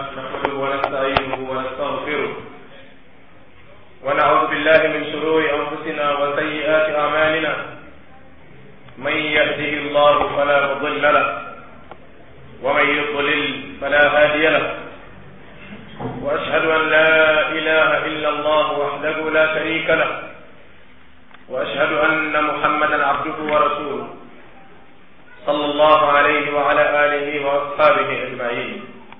نحمده ونستعينه ونستغفره ونعوذ بالله من شرور أنفسنا وسيئات أعمالنا من يهده الله فلا مضل له ومن يضلل فلا هادي له وأشهد أن لا إله إلا الله وحده لا شريك له وأشهد أن محمدا عبده ورسوله صلى الله عليه وعلى آله وأصحابه أجمعين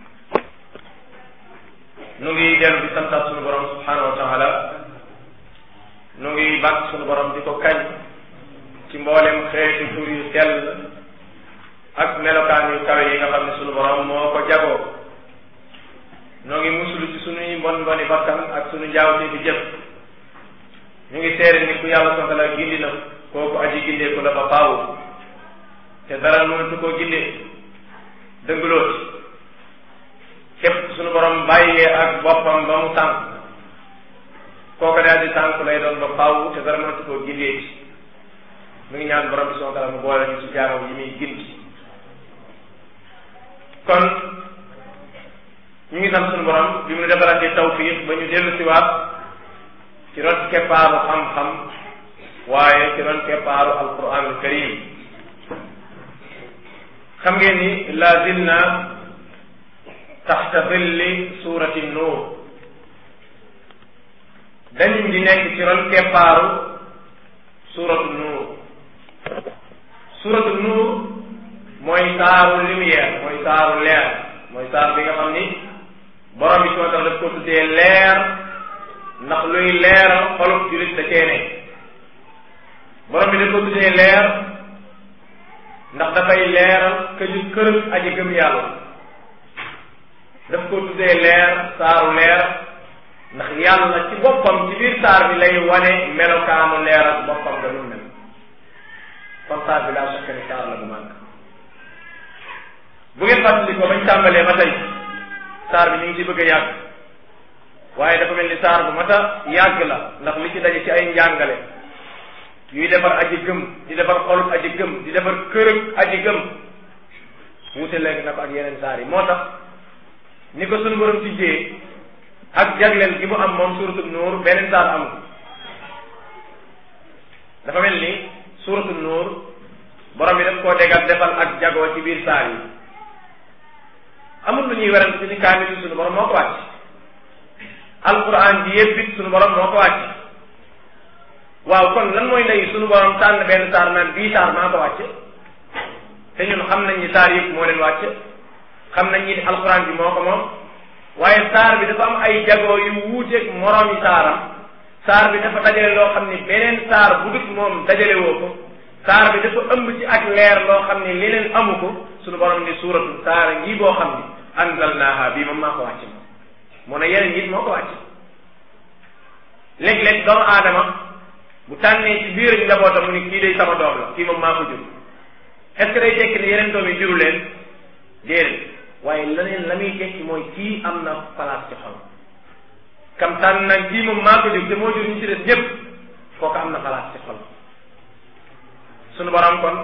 nu ngi dellu di santaat sunu borom subhanahu wa taala nu ngi bàkk sunu borom di ko kañ ci mboolem xeeti tur yu sell ak melokaan yu kawe yi nga xam ne sunu borom moo ko jagoo nu ngi musulu ci sunuy mbon mboni bakkan ak sunu njaawte fi jëf ñu ngi seere ni ku yàlla subhanahu wa taala gindi na kooku aji gindee ko la ba faawu te dara mënatu koo gindee dënglooti képp suñu borom bàyyee ak boppam ba mu tànk kooka daal di tànk lay doon ba faaw te dara mënatu koo gindee ci mu ngi ñaan borom bi subhanahu wa taala mu boole ñu ci jaamam yi muy gindi kon ñu ngi sant suñu borom bi mu defalantee tawfiq ba ñu dellu si waat ci ron keppaaru xam-xam waaye ci ron keppaaru alquranul karim xam ngeen ni lazilna taxta dilli suurati nuur dañu di nekk ci ron keppaaru suuratu nuur suuratu nuur mooy saaru lumière mooy saaru leer mooy saar bi nga xam ni borom bi soo tax daf ko tuddee leer ndax luy leeral xolub jullit da cee ne borom bi daf ko tuddee leer ndax dafay leeral këju kërëg aji gëm yàlla daf ko tuddee leer saaru leer ndax yàlla ci boppam ci biir saar bi lay wane melokaanu leer ak boppam nga nu mel kon saar bi laa sokk ne saar la bu màgg bu ngeen fàttali ko bañ tàmbalee ba tey saar bi ñu ngi ci bëgg a yàgg waaye dafa mel ni saar bu mat a yàgg la ndax li ci daje ci ay njàngale yuy defar aji gëm di defar xolub aji gëm di defar kërëg aji gëm wute léegi na ko ak yeneen saar yi moo tax ni ko sunu borom tijjee ak jagleel gi mu am moom suuratu nuur beneen saar am dafa mel ni suuratu nuur borom bi daf koo dégal defal ak jagoo ci biir saar yi amul lu ñuy werante ci ni kaamil sunu borom moo ko wàcc alquran ji yëpp it sunu borom moo ko wàcc waaw kon lan mooy ndey sunu borom tànn benn saar naan bii saar maa ko wàcce te ñun xam nañ ni saar yëpp moo leen wàcce xam nañ ni alquran bi moo ko moom waaye saar bi dafa am ay jagoo yu wuuteeg moroomi saaram saar bi dafa dajale loo xam ni beneen saar bu dut moom dajale woo ko saar bi dafa ëmb ci ak leer loo xam ni leneen amu ko sunu borom ni suuratu saara ngi boo xam ni anzalnaaha bii moom maa ko wàcce moom moo ne yeneen it moo ko wàcce léeg-léeg doomu aadama bu tànnee ci biir njabootam mu ni kii day sama doom la kii moom maa ko jur est-ce que day tekki ne yeneen doom yi juru leen déedéet waaye leneen la muy tekki mooy kii am na place ci xol kam tànn nag kii moom maa ko jur te moo jur ñu ci des ñëpp kooku am na place ci xol sunu borom kon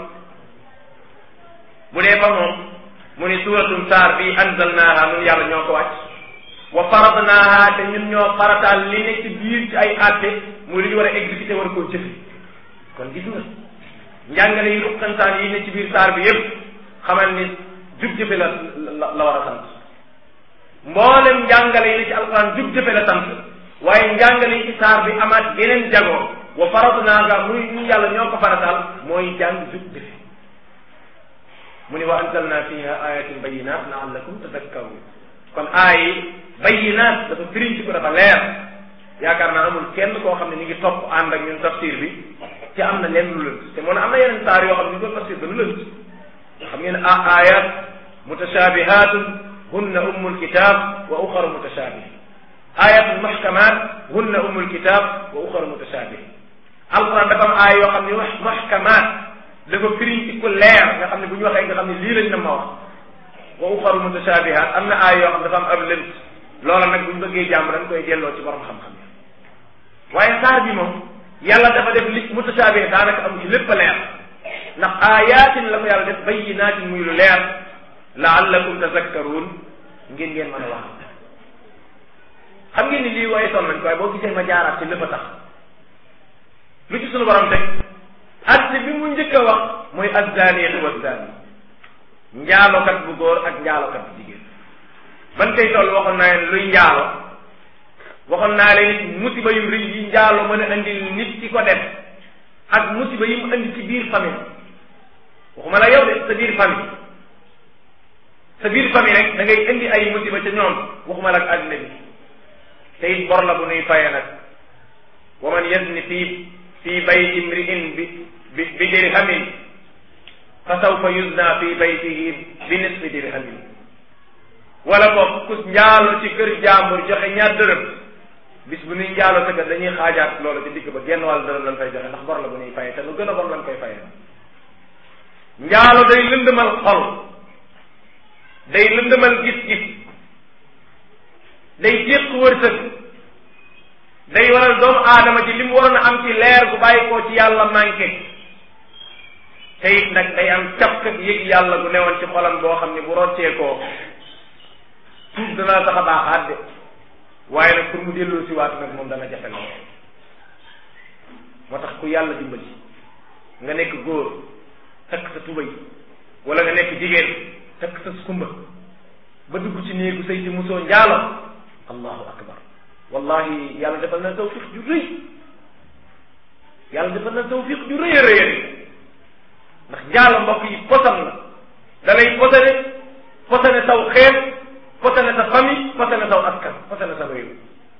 bu dee fa moom mu ni suuratum saar bi anzalnaaha nun yàlla ñoo ko wàcc wa faradnaaha te ñun ñoo farataal li ne ci biir ci ay àtte muy li ñu war a exécuté war koo jëfe kon gis nga njàngale yi ruqantaan yi ne ci biir saar bi yépp xamal ni jub jëfe la war a sant mboolem njàngale yi ne ci alquran jub jëfe la sant waaye njàngale yi ci saar bi amaat yeneen jagoo wa faradnaaha muy ñu yàlla ñoo ko farataal mooy jàng jub jëfe mu ni wa anzalna fiha ayatin bayinat la'allakum tadhakkarun kon aay bayinaat dafa firiñ ci ko dafa leer yaakaar naa amul kenn koo xam ne ñu ngi topp ànd ak ñun tafsir bi te am na leen lu lënt te moo ne am na yeneen saar yoo xam ne ñu ko tafsir ba lu lënt xam ngeen ayat mutashabihatun hunna ummul kitab wa uxaru mutashabih ayatun muhkamat hunna ummul kitab wa uxaru mutashabih alquran dafa am aay yoo xam ne muhkamat dafa firiñ ci ku leer nga xam ne bu ñu waxee nga xam ne lii lañ na ma wax wa uxaru mutashabihat am na aay yoo xam dafa am ab lënt loola nag bu ñu bëggee jàmm dañ koy delloo ci borom xam-xam waaye saar bi moom yàlla dafa def li mutashabih daanaka am ci lépp a leer ndax ayatin la ko yàlla def bayyinatin muy lu leer la'allakum tazakkarun ngeen mën a wax. xam ngeen ni lii waaye sonn nañ ko waaye boo gisee ma jaaraat ci lépp a tax lu ci sunu borom teg atte bi mu njëkk a wax mooy azzaaniyatu wazzaani njaalokat bu góor ak njaalokat bu jigéen. ban kay toll waxoon naa leen luy njaalo waxoon naa leen musiba yu rëy yi njaalo mën a andil nit ki ko def ak musiba yi mu andi ci biir famille waxuma la yow de sa biir famille rek da ngay indi ay musiba ca ñoom waxuma la ak àddina bi te it bor la bu nuy fayee nag wa man yazni fii bayti imri'in bi dirhamin fa sawfa yuzna fi baytihi bi nisfi dirhamin wala boog ku njaalo ci kër jàmbur joxe ñaar dërëm bis bu nuy njaalo sa kër dañuy xaajaat loolu ci digg ba genn wàll dërëm lañ fay joxe ndax bor la bu nuy fayee te lu gën a bon lañ koy fayee njaalo day lëndëmal xol day lëndëmal gis-gis day jéq wërsëg day waral doomu aadama ci li mu waroon a am ci leer bu bàyyi koo ci yàlla manqué te it nag day am cap ak yëg yàlla gu newoon ci xolam boo xam ne bu rocceekoo tuub dana tax a baaxaat de waaye nag pour mu delloo si waat nag moom dana jafe lool moo tax ku yàlla dimbali nga nekk góor takk sa tubay wala nga nekk jigéen takk sa skumba ba dugg ci néegu sëy ci musoo njaalo allahu akbar wallahi yàlla defal na tawfiq ju rëy yàlla defal na tawfiq ju rëy a rëy ndax njaalo mbokk yi posan la da lay posane saw xeet posane sa famille posane saw askan posane sa réew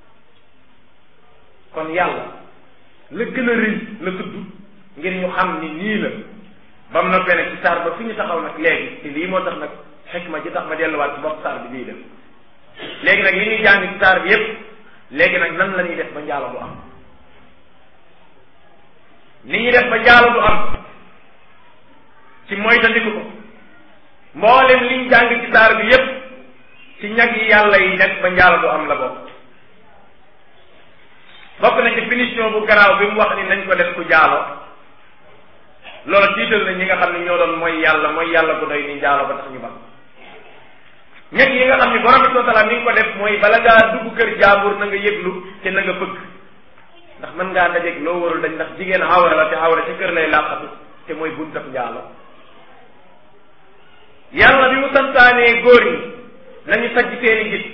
kon yàlla la gën a rëy la tudd ngir ñu xam ni nii la ba mu noppee nag ci saar ba fi ñu taxaw nag léegi te lii moo tax nag xikma ji tax ma delluwaat ci bopp saar bi bii def léegi nag li ñuy jàng ci saar bi yépp léegi nag nan la ñuy def ba njaalo du am ni ñuy def ba njaalo du am ci moytandiku ko mboolem liñ jàng ci saar bi yépp ci ñag yi yàlla yi nekk ba njaalo du am la bokk na ci finition bu garaaw bi mu wax ni nañ ko def ku jaalo loolu tiital na ñi nga xam ne ñoo doon mooy yàlla bu doy ni njaalo ba tax ñu ba ñett yi nga xam ne borom bi subhanahu wa ta'ala mi ngi ko def mooy bala ngaa dugg kër jaambur na nga yëglu te na nga fëgg ndax mën ngaa dajeeg loo warul dañ ndax jigéen awra la te awra ci kër lay làqatu te mooy buntab njaalo yàlla bi mu santaanee góor ñi nañu sajj seeni gis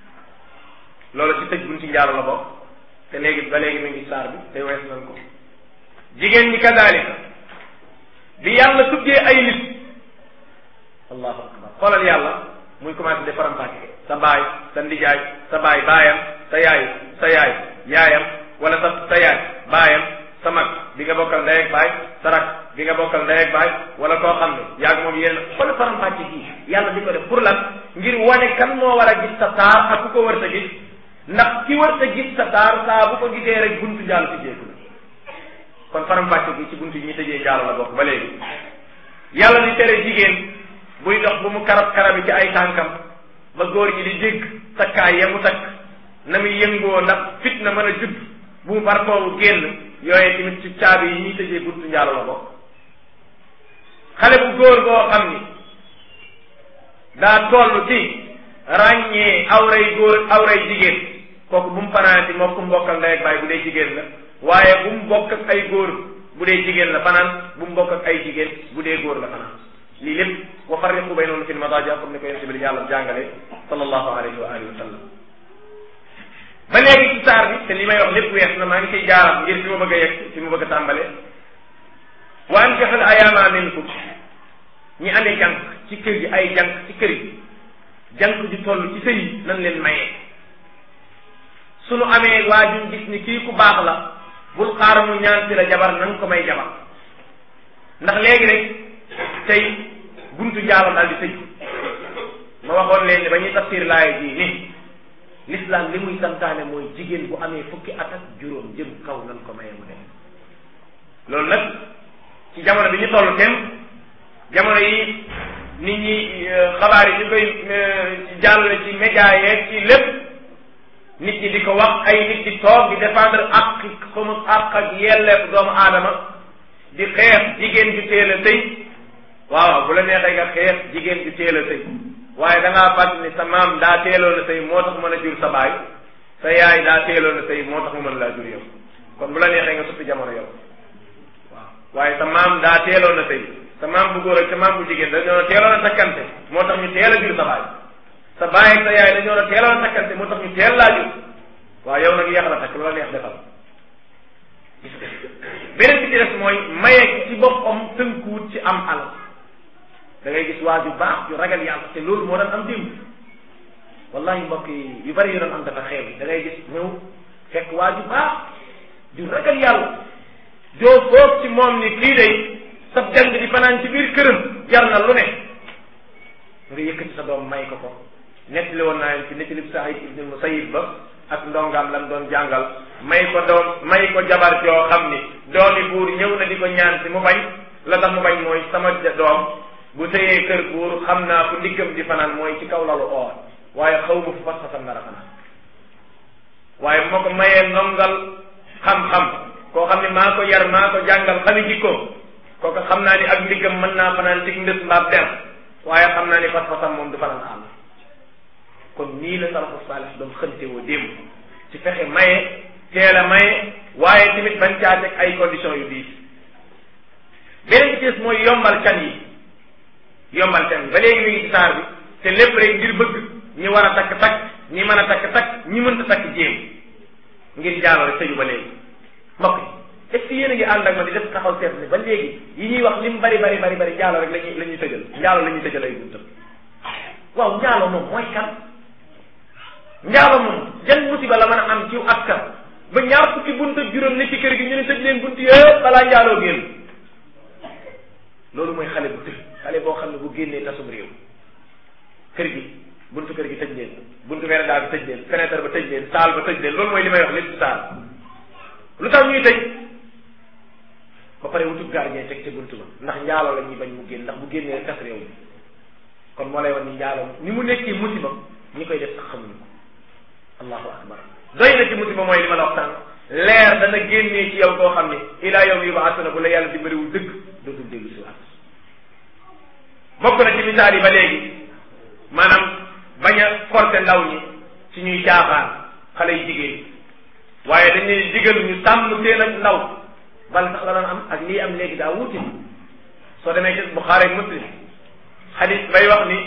loolu ci tëj bunti njaalo la bokk te léegi ba léegi mi ngi saar bi te wees nañ ko jigéen ñi kadaalika bi yàlla tuddee ay nit allahu akbar xoolal yàlla muy commencé de faram-fàcce sa baay sa ndijaay sa baay baayam sa yaay yaayam wala sa yaay baayam sa mag bi nga bokkal ndey ak baay sa rak bi nga bokkal ndey ak baay wala koo xam ne yaag moom yéen xoolal faram-fàcce kii yàlla di ko def pour lan ngir wane kan moo war a gis sa taar ak ku ko war a gis ndax ki war a gis sa taar saa bu ko gisee rek buntu njaalo ci jeeku la kon faram-fàcce gi ci buntu yi ñuy tëjee njaalo la bokk ba léegi yàlla di tere jigéen buy dox bu mu karab ci ay tànkam ba góor ñi di dégg takkaay ya mu takk na muy yëngoo ndax fitna mën a judd bu mu parkoobu génn yooye tamit ci caabi yi ñuy tëjee buntu njaalo la bokk xale bu góor boo xam ni daa toll ci ràññee awray góor awray jigéen kooku bu mu fanaanati moo ku mbokkal ndey ak baay bu dee jigéen la waaye bu mu bokk ak ay góor bu dee jigéen la fanaan bu mu bokk ak ay jigéen bu dee góor la fanaan lii lépp wa farriqu baynahum fil madaaji comme ni ko yonent bi yàlla jàngale sallallahu alayhi wa alihi wa sallam ba léegi ci saar bi te li may wax lépp wees na maa ngi koy jaaraat ngir fi ma bëgg a yegg fi ma bëgg a tàmbale wa ankihul ayaama minkum ñi amee jànk ci kër gi ay jànk ci kër gi jànk ji toll ci sëy nan leen mayee sunu amee waajuñ gis ni kii ku baax la bul xaar mu ñaan si la jabar na nga ko may jabar ndax léegi rek tey buntu njaalo daal di tëj ma waxoon leen ne ba ñuy tafsir laaya ji ni l'islam li muy santaane mooy jigéen bu amee fukki at ak juróom jëm kaw nan ko maye mu dem loolu nag ci jamono bi ñu toll tem jamono yi nit ñi xabaar yi ñu koy jàllale ci média yeeg ci lépp nit ñi di ko wax ay nit di toog di défendre ak yelleef doomu aadama di xeex jigéen ju teel a sëy waaw bu la neexee nga xeex jigéen ju teel a sëy waaye da ngaa fàtt ni sa maam daa teeloon a sëy moo tax mën a jur sa baay sa yaay daa teeloon a sëy moo tax mu mën laa jur yow kon bu la neexee nga suppi jamono yow waaw waaye sa maam daa teeloon a sëy sa maam bu góor ak sa maam bu jigéen dañoo teeloon a takkante moo tax ñu teel a jur sa baay sa baay ak sa yaay dañoo teeloon a takkante moo tax ñu teel laa jur waaw yow nag yéex la takk lu la neex defal beneen bi ci des mooy maye ci boppam tënkuwut ci am alal da ngay gis waa ju baax ju ragal yàlla te loolu moo daan am démb wallahi mbokk yi yu bari yu doon am dafa xew yi da ngay gis ñëw fekk waa ju baax ju ragal yàlla joo foog ci moom ni kii day sa jàng di fanaan ci biir këram jar na lu ne nga yëkkati sa doom may ko ko nettali woon naa leen ci nettali Saïd ibn Musayyib ba ak ndongaam lam doon jàngal may ko jabar joo xam ni doomi buur ñëw na di ko ñaan si mu bañ la tax mu bañ mooy sama doom bu tëyee kër buur xam naa fu ndiggam di fanaan mooy ci kaw lalu oor waaye xaw ma fu fas-fasam nar a fanaan waaye bu ma ko mayee ndongal xam-xam koo xam ne maa ko yar maa ko jàngal xami jikko kooku xam naa ni ak ndiggam mën naa fanaan ci ndës mbaab der waaye xam naa ni fas-fasam moom du fanaan àll kon nii la salafu saalih doon xënte woo démb ci fexe maye teel a maye waaye tamit bañ caa teg ay conditions yu diis beneen bi ci des mooy yombal can yi ba léegi mi ngi ci saar bi te lépp rek ngir bëgg ñi war a takk ñi mën a takk ñi mënta takk jéem ngir jaaloo rek tëju ba léegi mbokk yi est-ce que yéen a ngi ànd ak ma di def taxaw seet ne ba léegi yi ñuy wax lim bari njaaloo rek la ñuy tëjal njaaloo la ñuy tëjal ay buntam waaw njaaloo moom mooy kan njaaloo moom jan musiba la mën a am ci askan ba ñaar fukki bunt ak juróom ne ci kër gi ñu ne tëj leen bunt yëpp balaa njaaloo génn loolu mooy xale bu tëj xale boo xam ne bu génnee tasum réew kër gi buntu kër gi tëj leen buntu véranda bi tëj leen fenêtre ba tëj leen saal ba tëj leen loolu mooy li may wax lépp ci saal lu tax ñuy tëj ba pare wutub gardien teg ca buntu ba ndax njaaloo la ñuy bañ mu génn ndax bu génnee tas réew mi kon moo lay wan ni njaaloo ni mu nekkee musiba ñi koy def sax xamuñu ko allahu akbar doy na ci musiba mooy li ma la wax tànk leer dana génnee ci yow koo xam ne ilaa yow yubaasuna bu la yàlla dimbaliwul dëgg dootul déglu si waat bokk na ci misaal yi ba léegi maanaam bañ a forcer ndaw ñi ci ñuy caaxaan xale yu jigéen waaye dañuy digal ñu sàmm seen ak ndaw bal sax la doon am ak lii am léegi daa wuti soo demee ci Buxaari Muslim xadis bay wax ni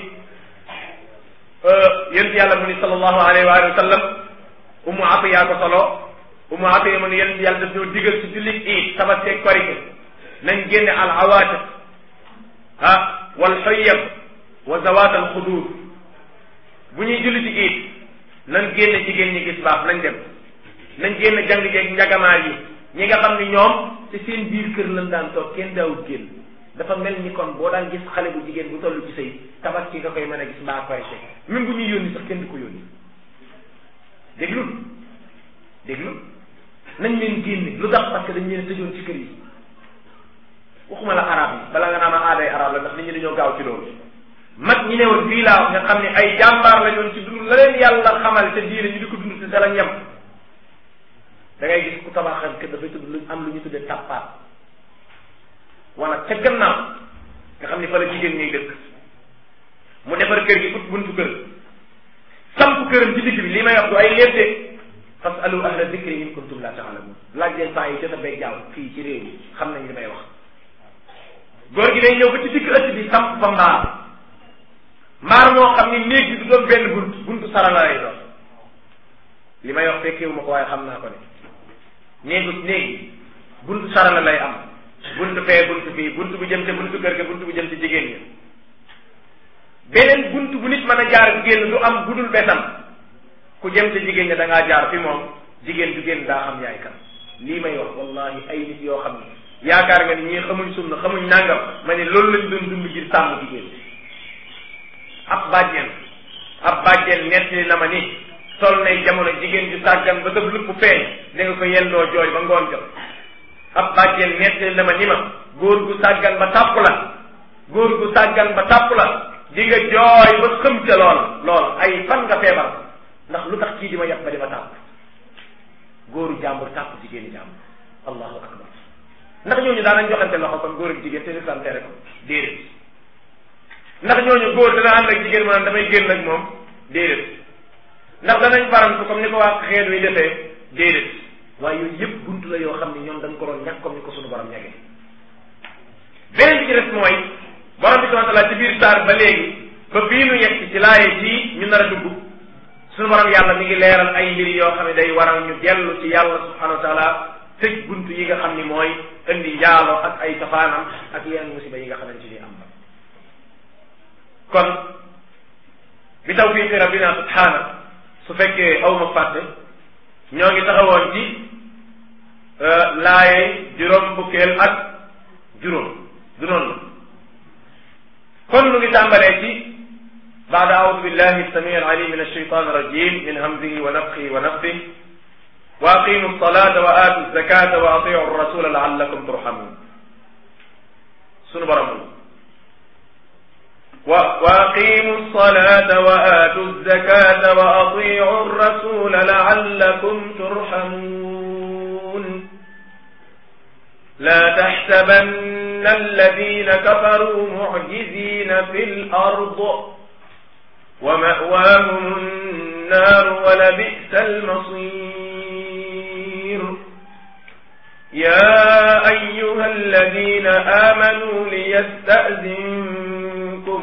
yént yàlla mu ni sallallahu alayhi wa sallam Ummu Atiya ko solo Ummu Atiya mu ni yént yàlla daf ñoo digal ci jullit iid Tabaski ak Korite nañ génne al awaatiq wal xoyyab wa zawaat al xuduud bu ñuy julli ci iid nañ génne jigéen ñi gis baax nañ dem nañ génne jàng jeeg njagamaar yi ñi nga xam ni ñoom ci seen biir kër lañ daan toog kenn daawut génn dafa mel ni kon boo daan gis xale bu jigéen bu toll ci sëy Tabaski nga koy mën a gis mbaa Korite même bu ñuy yónni sax kenn du ko yónni déglu nañ leen génne lu tax parce que dañ leen tëjoon ci kër yi waxuma la arab yi bala nga naan aaday arab la ndax nit ñi dañoo gaaw ci loolu mag ñi ne woon fii laa wax nga xam ne ay jàmbaar la ñoon ci dund la leen yàlla xamal te diine ñu di ko dund te dara ñam da ngay gis ku tabaxal kër dafay tudd lu am lu ñu tuddee tappaat wala ca gannaaw nga xam ni fa la jigéen ñuy dëkk mu defar kër gi ut buntu kër samp këram ci digg bi li may wax du ay léebde fasalu ahla dikri in kuntum la ta'lamun laaj leen saa yi jota bay jaaw fii ci réew mi xam nañ li may wax góor gi day ñëw ba ci digg ëtt bi samp fa mbaar moo xam ni néeg bi du doon benn buntu sarala lay doon li may wax fekkewu ma ko waaye xam naa ko ne néeg bi buntu sarala lay am buntu fee buntu fii buntu bu jëm ci buntu kër ga buntu bu jëm ci jigéen ñi beneen buntu bu nit mën a jaar génn du am budul besam ku jëm ci jigéen ñi da ngaa jaar fi moom jigéen du génn daa xam yaay kan lii may wax wallahi ay nit yoo xam ne yaakaar nga ni ñii xamuñ sunna xamuñ nangam ma ne loolu lañ doon dund ngir sàmm jigéen ab bàjjen nettali na ma ni sol nay jamono jigéen ju sàggan ba tëb lupp feeñ da nga ko yendoo jooy ba ngoon jot ab bàjjen nettali na ma ni ma góor gu sàggan ba tàpp la di nga jooy ba xëm ca lool ay fan nga feebar ndax lu tax kii di ma yàpp ba di ma tàpp góoru jàmbur tàpp jigéeni jàmbur allahu akbar ndax ñooñu daanañ joxante loxo kon góor ak jigéen te lislaam tere ko déedéet ndax ñooñu góor dana ànd ak jigéen maanaam damay génn ak moom déedéet ndax danañ farantu comme ni ko waa xeet wi defee déedéet waaye yooyu yëpp buntu la yoo xam ne ñoom dañ ko doon ñàkk comme ni ko suñu borom ñàkkee beneen bi ci des mooy borom bi subhanahu wa ta'ala ci biir saar ba léegi ba bii nu yegg ci laaye ji ñu nar a dugg suñu borom yàlla mi ngi leeral ay mbir yoo xam ne day waral ñu dellu ci yàlla subhanahu wa ta'ala tëj buntu yi nga xam ni mooy indi njaaloo ak ay safaanam ak yeneen musiba yi nga xamante ni am na kon bi tawfiqi rabbina subhana su fekkee aw ma fàtte ñoo ngi taxawoon ci laaye juróom fukkeel ak juróom du noonu la kon nu ngi tàmbalee ci baada aoudu billahi samii alalim min alshaytan irrajim min hamzihi wa nafxihi wa nafsihi wa aqimu alsalata wa aatu zakata wa atiu rasula laallakum turhamun sunu borom وأقيموا الصلاة وآتوا الزكاة وأطيعوا الرسول لعلكم ترحمون لا تحسبن الذين كفروا معجزين في الأرض ومأواهم النار ولبئس المصير يا أيها الذين آمنوا ليستأذنكم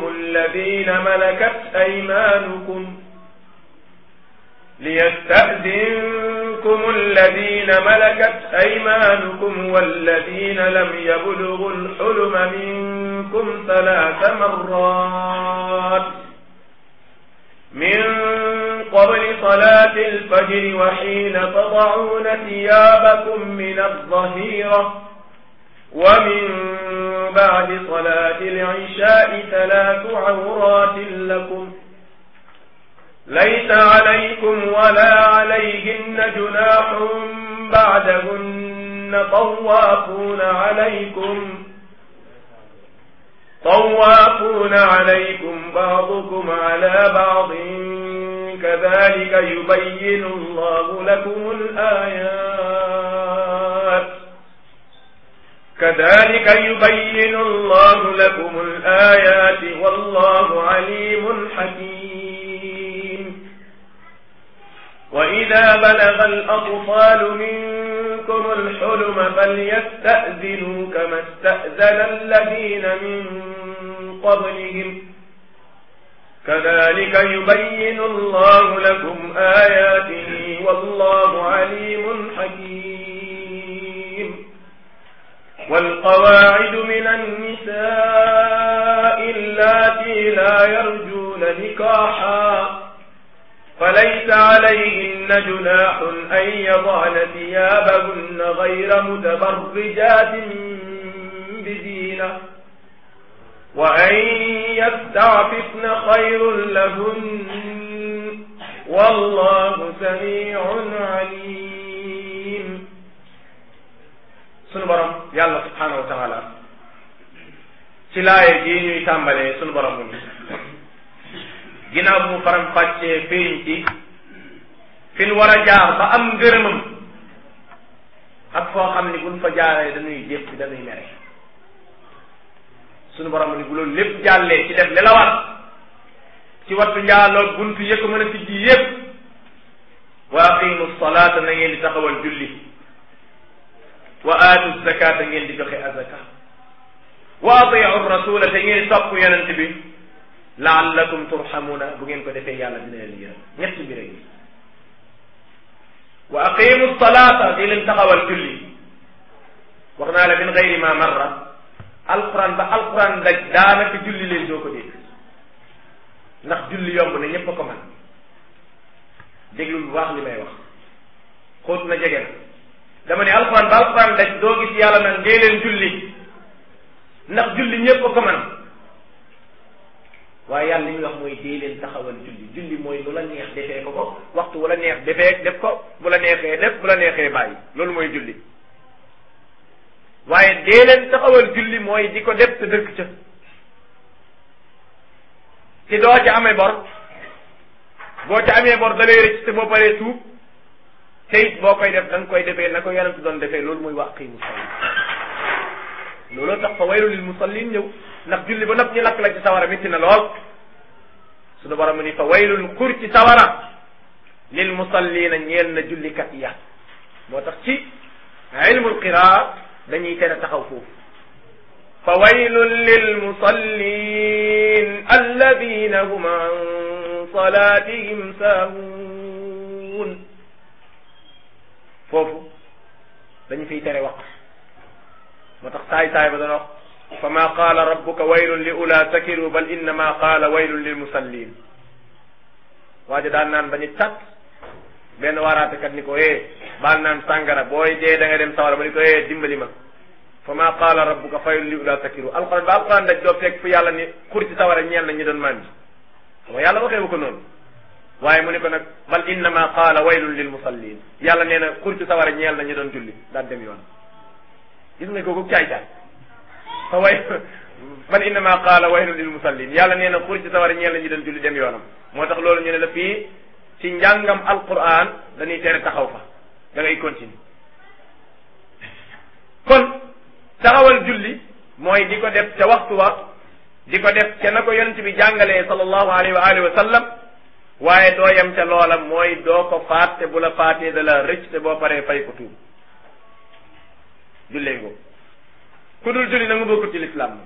الذين ملكت أيمانكم والذين لم يبلغوا الحلم منكم 3 مرات من قبل صلاة الفجر وحين تضعون ثيابكم من الظهيرة ومن بعد صلاة العشاء 3 عورات لكم ليس عليكم ولا عليهن جناح بعدهن طوافون عليكم بعضكم على بعض كذلك يبين الله لكم الآيات والله عليم حكيم وإذا بلغ الأطفال منكم الحلم فليستأذنوا كما استأذن الذين من قبلهم كذلك يبين الله لكم آياته والله عليم حكيم والقواعد من النساء اللاتي لا يرجون نكاحا فليس عليهن جناح أن يضعن ثيابهن غير متبرجات بزينة وأن يستعففن خير لهن والله سميع عليم sunu borom yàlla subhanahu wa taala ci laaye ji ñuy tàmbalee sunu borom mu ginnaaw bu mu faram fàccee feeñ ci fi nu war a jaar ba am ngërëmam ak foo xam ni buñ fa jaaree dañuy jépp dañuy mere sunu borom ni bu loolu lépp jàllee ci def li la war ci wattu njaaloo buntu yëkk mën a tijji yépp wa aqimu salaata na ngeen di taxawal julli wa aatu zakata ngeen di joxe azaka wa atiu rasula te ngeen topp yonent bi laallakum turhamuna bu ngeen ko defee yàlla dina leen yërëm ñetti mbir yi wa aqimu salata di leen taxawal julli wax naa la min gayri ma marra alquran ba alquran daj daanaka julli leen doo ko dégg ndax julli yomb na ñépp a ko man déglul bu baax li may wax xóot na jege na dama ne alquran ba alquran daj doo gis yàlla nan dee leen julli ndax julli ñépp a ko man waaye yàlla li ñuy wax mooy dee leen taxawal julli mooy lu la neex defee ko waxtu wala neex defee def ko bu la neexee def bu la neexee bàyyi loolu mooy julli waaye dee leen taxawal julli mooy di ko def te dëkk ca ci doo ci amee bor boo ci amee bor da lay rëcc te boo paree tuub te it boo koy def da nga koy defee na ko yonent doon defee loolu mooy wa aqimu salaa looloo tax fa waylu lil musallin ñëw ndax julli ba nopp ñu lakk la ci sawara métti na lool suñu borom mu ni fa waylul xur ci sawara lil musallina ñeel na jullikat ya moo tax ci ilmul qiraa dañuy tere taxaw foofu fa waylun lil musallin alladina hum an salatihim sahun foofu dañu fiy tere wax moo tax saay ba doon wax fa ma qaala rabbuka waylun li ula sakiru bal innama qaala waylun lil musallin waajo daan naan bañu tat benn waaraatekat ni ko baal naan sàngara booy dee da nga dem sawara ma ni ko dimbali ma fa ma qaala rabbuka waylun li ula sakiru alquran ba alquran daj doo fekk fu yàlla ni xur ci sawara ñeel na ñi doon mandi xam yàlla waxee wu ko noonu waaye mu ni ko nag bal innama qaala waylun lil musallin yàlla nee na xur ci sawara ñeel na ñi doon julli daan dem yoon gis nga kooku caay-caay fa bal innama qaala waylun lil musallin yàlla nee na xur ci sawara ñeel na ñi doon julli dem yoonam moo tax loolu ñu ne la fii ci njàngam alquran dañuy tere taxaw fa da ngay continuer kon taxawal julli mooy di ko def ca waxtu wa di ko def ca na ko yonent bi jàngalee sallallahu alayhi wa alihi wa sallam waaye doo yem ca loola mooy doo ko faat te bu la faatee da la rëcc te boo paree fay ko tuub jullee ngoo ku dul julli na nga bokkut ci lislaam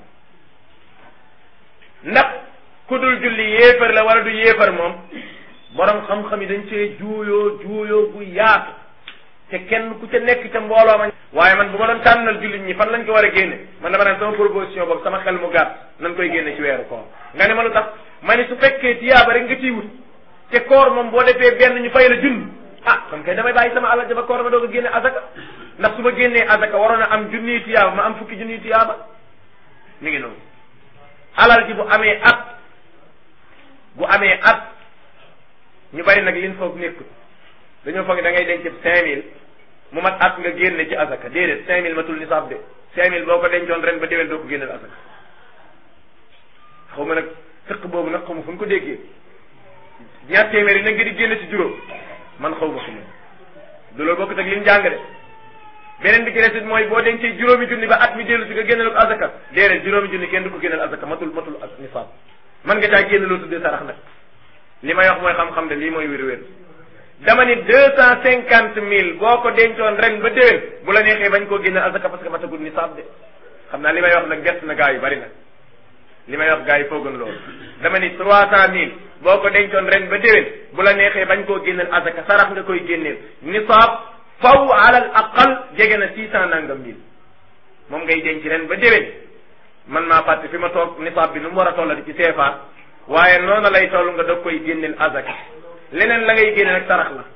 ndax ku dul julli yéefar la wala du yéefar moom borom xam-xam yi dañ cee juuyoo bu yaatu te kenn ku ca nekk ca mbooloo ma waaye man bu ma doon tànnal jullit ñi fan lañ ko war a génne man dama naan sama proposition boobu sama xel mu gàtt nan koy génne ci weeru koor nga ne ma lu tax ma ne su fekkee tiyaaba rek nga ciy wut te koor moom boo defee benn ñu fay la junni kon kay damay bàyyi sama alal ba koor ma doog a génne azaka ndax su ma génnee azaka waroon a am junniy tiyaaba ma am fukki junniy tiyaaba mi ngi noonu alal ji bu amee at ñu bari nag liñ foog nekkut dañoo foog da ngay denc 5000 mu mat at nga génne ci azaka déedéet 5000 matul nisaab de 5000 boo ko dencoon ren ba déwén doo ko génneel azaka xaw ma nag fekk boobu nag xaw ma fu ñu ko déggee ñaar téeméer yi nag nga di génne ci juróom man xaw ma fu mu du loolu bokkut ak li ñu jàng de beneen bi ci des it mooy boo dencee juróomi junni ba at mi dellu si nga génneel ko azaka déedéet juróomi junni kenn du ko génneel azaka matul ak nisaab man nga caa génne loo tuddee sarax nag li may wax mooy xam-xam de lii mooy wér-wér dama ni 250 000 boo ko dencoon ren ba déwén bu la neexee bañ koo génneel azaka parce que matagul nisaab de xam naa li may wax nag bett na gaa yu bari nag li may wax gaa yi foogoon loolu dama ni 300 000 boo ko dencoon ren ba déwén bu la neexee bañ koo génneel azaka sarax nga koy génneel nisaab faw alal aqal jege na 600 nangam mille moom ngay denc ren ba déwén man maa fàtte fi ma toog nisaab bi nu mu war a tollati ci CFA waaye noonu lay toll nga doog koy génneel azaka leneen la ngay génne nag sarax la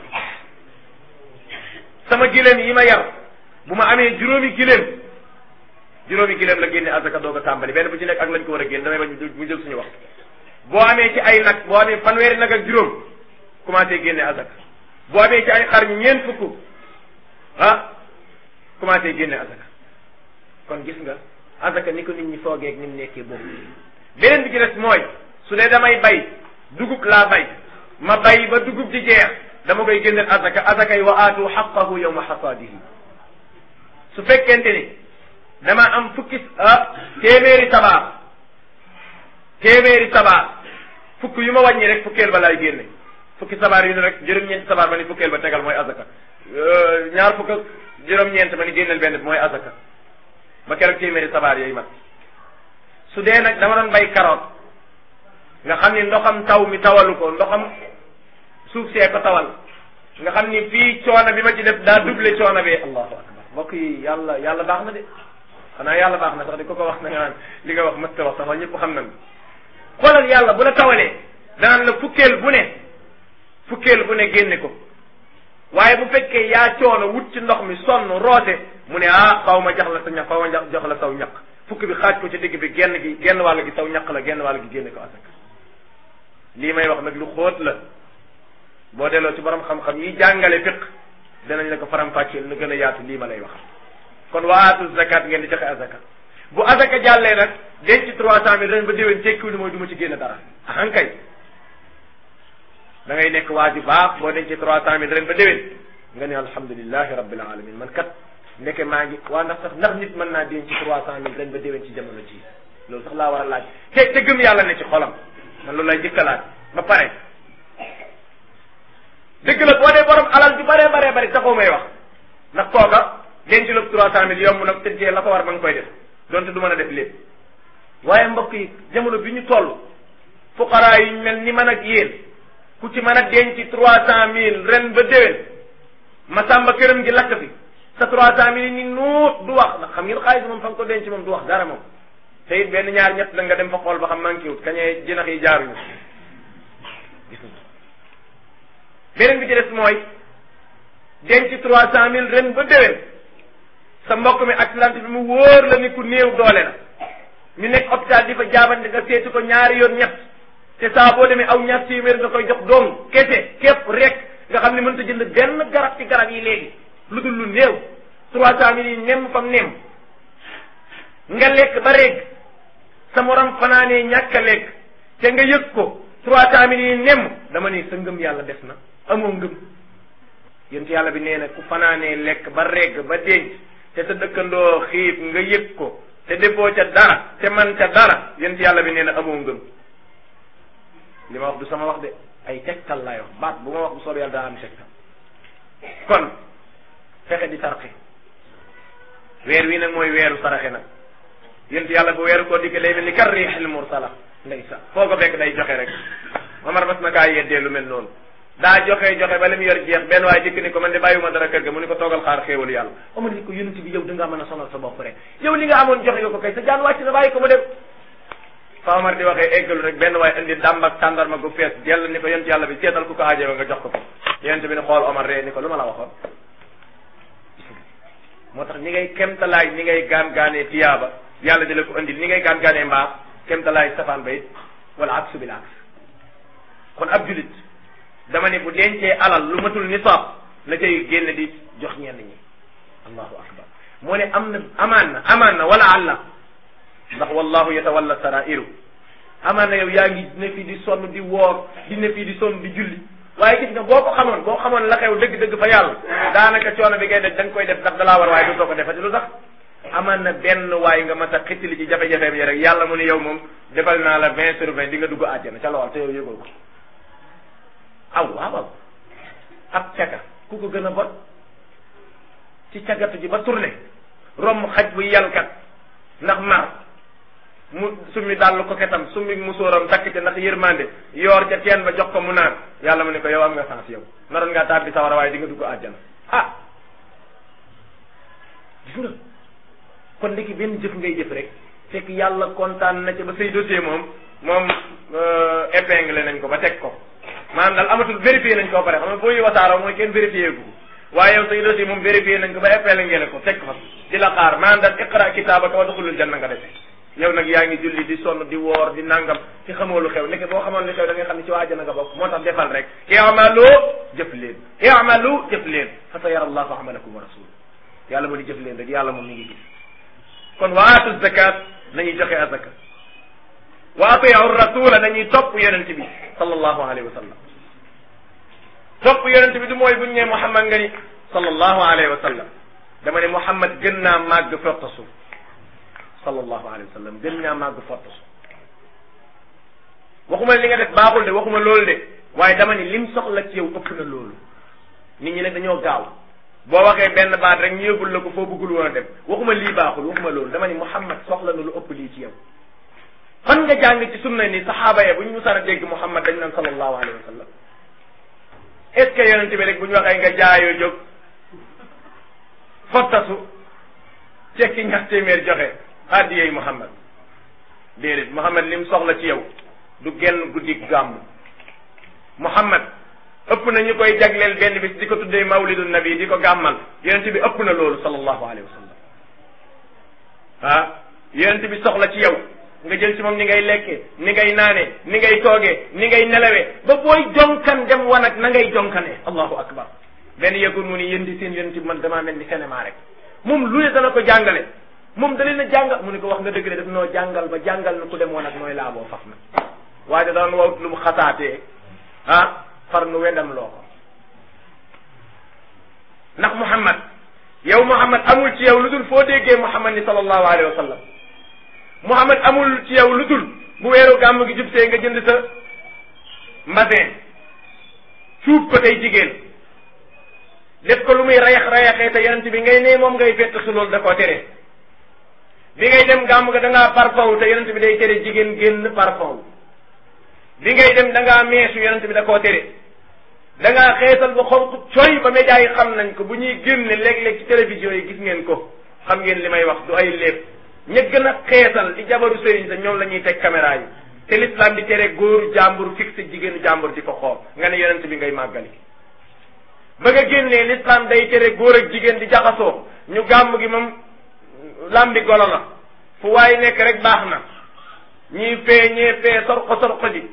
sama gileem yi ma yar bu ma amee juróomi gileem la génne azaka doog a tàmbali benn bu ci nekk ak lañ ko war a génne damay bañ mu jël suñu wax boo amee ci ay nag boo amee fanweeri nag ak juróom commencé génne azaka boo amee ci ay xar ñeent fukk commencé génne azaka kon gis nga azaka ni ko nit ñi foogee ak ni mu nekkee boobu beneen bi ci des mooy su dee damay bay dugub laa bay ma bay ba dugub di jeex dama koy génneel azaka yi wa aatu xaqahu yawma xasaadihi su fekkente ni dama am téeméeri sabaar fukk yu ma wàññi rek fukkeel ba laay génne fukki sabaar yu ne rek juróom-ñeenti sabaar ma ni fukkeel ba tegal mooy azaka ñaar fukk ak juróom-ñeent ma ni génneel benn bi mooy azaka ba keroog téeméeri sabaar yooyu mat su dee nag dama doon bay carotte nga xam ni ndoxam taw mi tawalu ko ndoxam suuf see ko tawal nga xam ni fii coono bi ma ci def daa doublé coono bi allahu akbar mbokk yi yàlla baax na de xanaa yàlla baax na sax di ko wax na nga naan li nga wax mësta wax sax wax ñëpp xam nañ xoolal yàlla bu la tawalee danaan la fukkeel bu ne génne ko waaye bu fekkee yaa coono wut ci ndox mi sonn roote mu ne xaw ma jox la sa ñaq xaw ma jox la saw ñaq fukk bi xaaj ko ci digg bi genn wàll gi saw ñaq la genn wàll gi génne ko asaka lii may wax nag lu xóot la boo delloo ci borom xam-xam yi jàngale fiq danañ la ko faram-fàcceel nu gën a yaatu lii ma lay wax kon waatu zakat ngeen di joxe azaka bu azaka jàllee nag denc 300 000 ren ba déwén tekkiwul ni mooy du ma ci génne dara ahankay da ngay nekk waa ji baax boo dencee 300 000 ren ba déwén nga ne alhamdulilahi rabbil alamin man kat ndeke maa ngi waa ndax nit mën naa denc 300 000 ren ba déwén ci jamono ji loolu sax laa war a laaj te gëm yàlla ne ci xolam man loolu lay jëkk a laaj ba pare dëgg la boo dee borom alal ju baree bari taxoo may wax ndax kooka denc la 300 000 yomb nag te la ko war ba nga koy def donte du mën a def lépp waaye mbokk yi jamono bi ñu toll fuqaraa yi mel ni man ak yéen ku ci mën a denc 300 000 ren ba déwén ma sàmba këram gi lakk fi sa 300 000 yi ni nuut du wax ndax xam ngeen xaalis moom fa nga ko denc moom du wax dara moom te it benn ñaar ñett la nga dem fa xool ba xam manqué wut kañee jinax yi jaaruñu gis nga beneen bi ci des mooy denc 300 000 ren ba déwén sa mbokk mi accident bi mu wóor la ni ku néew doole la ñu nekk hôpital di fa jaabante nga seeti ko ñaari yoon ñett te saa boo demee aw ñaar téeméer nga koy jox doom kese képp rek nga xam ne mënta jënd benn garab ci garab yi léegi lu dul lu néew 300 000 yi nem fam nem nga lekk ba rek sa morom fanaanee ñàkk a lekk te nga yëg ko 300 000 yi nem dama ne sa ngëm yàlla des na amoo ngëm yéen ci yàlla bi nee na ku fanaanee lekk ba reg ba denc te sa dëkkandoo xiif nga yëg ko te defoo ca dara te man ca dara yéen ci yàlla bi nee na amoo ngëm li ma wax du sama wax de ay tegtal laay wax baat bu ma wax bu soobee yàlla daa am tegtal kon fexe di sarxe weer wi nag mooy weeru saraxe nag yéen ci yàlla bu weeru koo dikkee lay mel ni kar riixil mursala ndeysa foo ko fekk day joxe rek Omar mas na kaa yeddee lu mel noonu daa joxe ba li mu yor jeex benn waaye dikk ni ko man de bàyyiwuma dara kër ga mu ni ko toogal xaar xéewalu yàlla Omar ni ko yonent bi yow da ngaa mën a sonal sa bopp rek yow li nga amoon joxe nga ko kay sa jaan wàcc na bàyyi ko mu dem fa Omar di waxee eggalu rek benn waaye indi dàmb ak tàndarma gu fees dell ni ko yonent yàlla bi seetal ku ko aajeewa nga jox ko ko yonent bi ni xool Omar ree ni ko lu ma la waxoon moo tax ñi ngay kemtalaay ñi ngay gaan-gaanee tiyaaba yàlla di la ko indil ñi ngay gaan-gaanee mbaax kemtalaay safaan ba it wala aksu bil aks kon ab julit dama ne bu dencee alal lu matul nisaab la cay génn di jox ñenn ñi allahu akbar moo ne am na amaan na wala àlla ndax wallahu yatawalla sarairu amaan na yow yaa ngi ne fii di sonn di woor di ne fii di sonn di julli waaye gis nga boo xamoon la xew dëgg-dëgg fa yàlla daanaka coono bi ngay def da nga koy def ndax dalaa war waaye du too ko defati lu tax amaan na benn waaye nga mas a xittali ci jafe-jafeem yi rek yàlla mu ne yow moom defal naa la 20/20 di nga dugg àjjana ca lool te yow yëgoo ko waaw ab caga ku ko gën a bon ci cagatu ji ba tourné romb xaj bu yalkat ndax mar mu summi dàll ko ketam summi musóoram takk ca ndax yërmande yoor ca teen ba jox ko mu naan yàlla mu ne ko yow am nga chance yow naroon ngaa tàbbi sawara waaye di nga dugg àjjana gis nga kon ndeki benn jëf ngay jëf rek fekk yàlla kontaan na ca ba say dossier moom épinglé nañ ko ba teg ko maanaam daal amatul vérifié nañ ko ba pare xam nga booy wasaaroo mooy kenn vérifié gu waaye yow say dossier moom vérifié nañ ko ba épinglé ko teg ko fa di la xaar maanaam daal iqra kitaabaka wa duxulul janna nga defe yow nag yaa ngi julli di sonn di woor di nangam ci xamoo lu xew nekk boo xamoon lu xew da nga xam ne ci waa àjjana nga bokk moo tax defal rek i'malu jëf leen fa sa yara allahu amalakum wa rasul yàlla moo di jëf leen rek yàlla moom mi ngi gis kon wa aatu zakat nañuy joxe azaka wa atiu rasula nañuy topp yonente bi sallallahu alayhi wa sallam topp yonente bi du mooy buñ ne Muhammad nga ni sallallahu alayhi wa sallam dama ne Muhammad gën naa màgg fottasu sallallahu alayhi wa sallam gën naa màgg fottasu waxuma li nga def baaxul de waxuma loolu de waaye dama ni lim soxla ci yow ëpp na loolu nit ñi nag dañoo gaaw boo waxee benn baat rek ñu yëgul la ko foo bëggul woon a dem waxuma lii baaxul waxuma loolu dama ni Muhammad soxla na lu ëpp lii ci yow fan nga jàng ci sunna ni saxaaba ya bu ñu musaan a dégg Muhammad dañ naan sallallahu alayhi wa sallam est ce que yonent bi rek bu ñu waxee nga jaayoo jóg fottasu cekki ñax téeméer joxe addiyey Muhammad déedéet Muhammad lim soxla ci yow du genn guddi gàmm Muhammad ëpp na ñu koy jagleel benn bis di ko tuddee mawlidu nabi di ko gàmmal yonent bi ëpp na loolu sallallahu alayhi wa sallam yonent bi soxla ci yow nga jël ci moom ni ngay lekkee ni ngay naanee ni ngay toogee ni ngay nelawee ba booy jonkan dem wanag na ngay jonkanee allahu akbar benn yëgul mu ni yéen di seen yonent bi man damaa mel ni cinéma rek moom lu ne dana ko jàngale moom da leen a jàngal mu ne ko wax nga dëgg de daf noo jàngal ba jàngal na ku dem wanag nooy laaboo faf na waaye daan wawut lu mu xasaatee far nu wendam loo ko ndax Muhammad yow Muhammad amul ci yow lu dul foo déggee Muhammad ni sallallahu alayhi wa sallam Muhammad amul ci yow lu dul bu weeru gàmm gi jub see nga jënd sa mbasin cuub ko tey jigéen def ko lu muy rayaxee te yonent bi ngay ne moom ngay fett su loolu da koo tere bi ngay dem gàmm ga da ngaa parfum te yonent bi day tere jigéen génn parfum bi ngay dem da ngaa meesu yonent bi da koo tere da ngaa xeesal ba xonq coy ba média yi xam nañ ko bu ñuy génne léeg-léeg ci télévision yi gis ngeen ko xam ngeen li may wax du ay léeb ña gën a xeesal di jabaru sëriñ sa ñoom la ñuy teg caméra yi te l'islam di tere góoru jàmbur fixé jigéenu jàmbur di ko xool nga ne yonent bi ngay màggali ba nga génnee l'islam day tere góor ak jigéen di jaxasoo ñu gàmm gi moom lambi golo la fu waaye nekk rek baax na ñii fee ñee fee sorko ji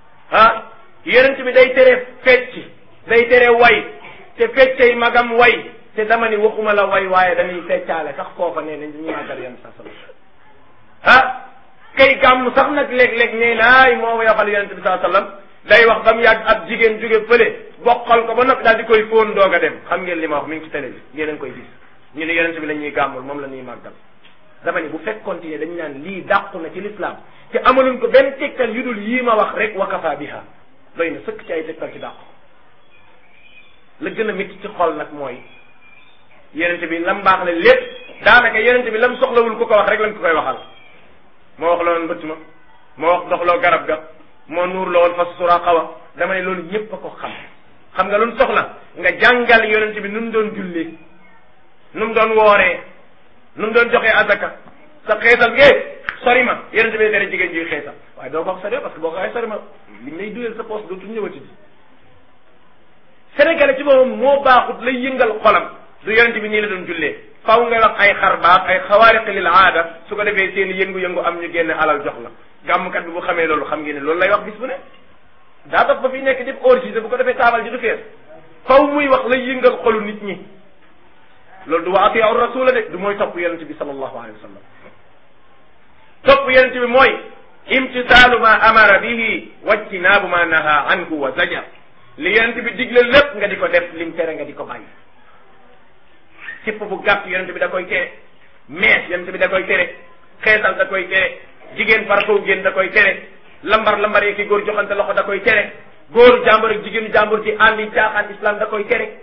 yonent bi day tere fecc day tere way te feccay magam way te dama ni waxuma la way waaye dañuy feccaale sax foofa nee nañ ñu màggal yonent sa sallam kay gàmm sax nag léeg-léeg nee naay moo yoxal yonent bi saa sallam day wax ba mu yàgg ab jigéen jóge fële bokkal ko ba noppi daal di koy fóon doog a dem xam ngeen li ma wax mi ngi ci télé bi yéen a ngi koy gis ñu ne yonent bi la ñuy gàmmul moom la ñuy màggal dama ni bu fekkoon ne dañu naan lii dàqu na ci l'islam te amaluñ ko benn tegtal yu dul yii ma wax rek wa kafa biha doy na sëkk ci ay tegtal ci dàqu la gën a métti ci xol nag mooy yonent bi lam baax la lépp daanaka yonent bi lam soxlawul ku ko wax rek lañ ko koy waxal moo wax la woon mbëtt ma moo wax doxloo garab ga moo nuur la woon fas sura xawa dama ne loolu ñëpp a ko xam nga luñ soxla nga jàngal yonent bi nu mu doon jullee nu mu doon wooree nu mu doon joxee azaka sa xeesal gee sori ma yonent bi tere jigéen ji xeesal waaye doo ko wax sori parce que boo ko waxee sori ma li ngay duyal sa poche dootul ñëwati ji Sénégalais ci boppam moo baaxut lay yëngal xolam du yonent bi nii la doon jullee faw nga wax ay xar baax ay xawaariq lil aada su ko defee seen yëngu-yëngu am ñu génne alal jox la gàmmkat bi bu xamee loolu xam ngeen ne loolu lay wax bis bu ne daa dox ba fi nekk def origine bu ko defee taabal ji du fees faw muy wax lay yëngal xolu nit ñi loolu du wa atiu rasula de du mooy topp yonent bi sallallahu alayhi wa sallam topp yonent bi mooy imtisaalu ma amara bihi wajtinaabu ma naha anhu wa zajar li yonent bi digle lépp nga di ko def lim tere nga di ko bàyyi képp bu gàtt yonent bi da koy tere mees yonent bi da koy tere xeesal da koy tere jigéen par kaw génn da koy tere lambar yi ki góor joxante loxo da koy tere góor jàmbur ak jigéenu jàmbur ci àndi caaxaan islam da koy tere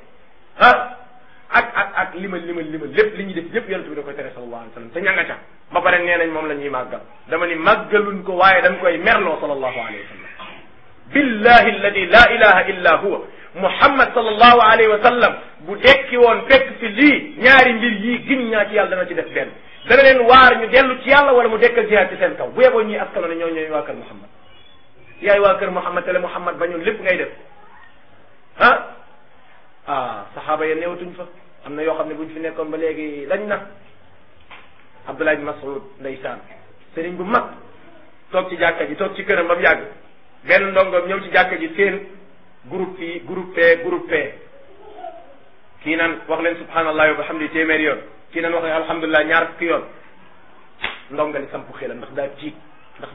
ak limal lépp li ñuy def yépp yonent bi da koy tere sallallahu alayhi wa sallam te ña nga ca ba pare nee nañ moom la ñuy màggal dama ni màggaluñ ko waaye dañ koy merloo sallallahu alayhi wa sallam billahi alladi la ilaha illa huwa muhammad sallallahu alayhi wa sallam bu dekki woon fekk fi lii ñaari mbir yii gin ñaa ci yàlla dana ci def benn dana leen waar ñu dellu ci yàlla wala mu dekkal jihaad ci seen kaw bu yeboo ñuy askano ne ñoo ñooy waa kër muhammad yaay waa kër muhammad te le muhammad ba ñun lépp ngay def saxaaba ya newatuñ fa am na yoo xam ne buñ fi nekkoon ba léegi dañ na Abdullah ibn Mas'ud ndeysaan sëriñ bu mag toog ci jàkka ji toog ci këram ba mu yàgg benn ndongoom ñëw ci jàkka ji seen groupe fii groupe fee kii naan wax leen subhanallah wa bihamdi téeméeri yoon kii naan wax leen alhamdulilah ñaar fukki yoon ndongali sampu xelam ndax daa tiit ndax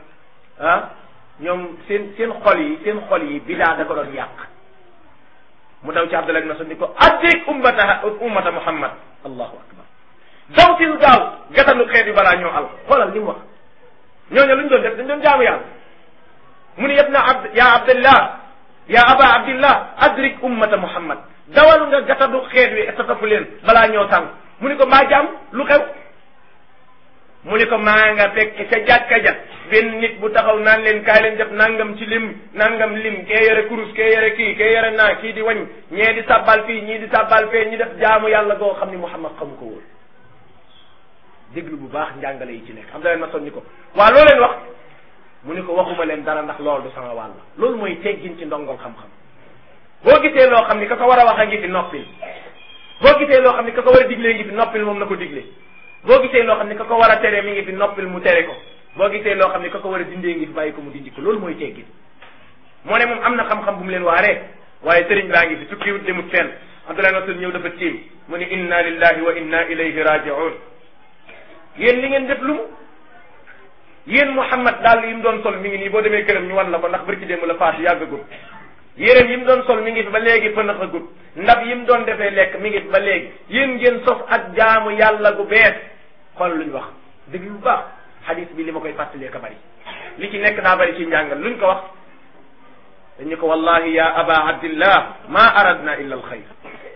ñoom seen xol yi bidaa da ko doon yàq mu daw ci Abdullah ibn Mas'ud ni ko addik ummata Muhammad allahu akbar daw sil gaaw gatandu xeet yi balaa ñoo al xoolal li mu wax ñooñu lu ñu doon def dañ doon jaamu yàlla mu ni ya abdillah ya aba abdillah adrik ummata Muhammad dawal nga gatandu xeet wi tatafu leen balaa ñoo tàng mu ni ko mbaa jaam lu xew mu ni ko maa nga fekk ca jàkka ja benn nit bu taxaw naan leen kaay leen def nangam ci nangam lim kee yore kurus kee yore kii kee yore naa kii di wañ ñee di sabbal fii ñii di sabbal fee ñi def jaamu yàlla goo xam ni Muhammad xamu ko woon déglu bu baax njàngale yi ci nekk am da leen ma son ni ko waa loo leen wax mu ni ko waxuma leen dara ndax loolu du sama wàll loolu mooy teggin ci ndongol xam-xam boo gisee loo xam ni ka ko war a wax a ngi fi noppil boo gisee loo xam ni ka ko war a diglee ngi fi noppil moom na ko digle boo gisee loo xam ni ka ko war a tere mi ngi fi noppil mu tere ko boo gisee loo xam ni ka ko war a dindee ngi fi bàyyi ko mu dindi ko loolu mooy teggin moo ne moom am na xam-xam bu mu leen waaree waaye sëriñ baa ngi fi tukkiwut demut fenn Abdullah Mas'ud ñëw dafa tiim mu ni inna lillahi wa inna ilayhi raji'un yéen li ngeen def lu mu yéen Muhammad daal yi mu doon sol mi ngi nii boo demee këram ñu wan la ko ndax barki démb la faatu yàggagul yéreem yi mu doon sol mi ngi fi ba léegi pënaxagul ndab yi mu doon defee lekk mi ngi fi ba léegi yéen ngeen sos ak jaamu yàlla gu bees xool luñ wax dégg bu baax hadis bi li ma koy fàttalee ka bari li ci nekk daa bari ci njàngal luñ ko wax dañu ko wallahi ya aba abdillah ma aradna illa al xayr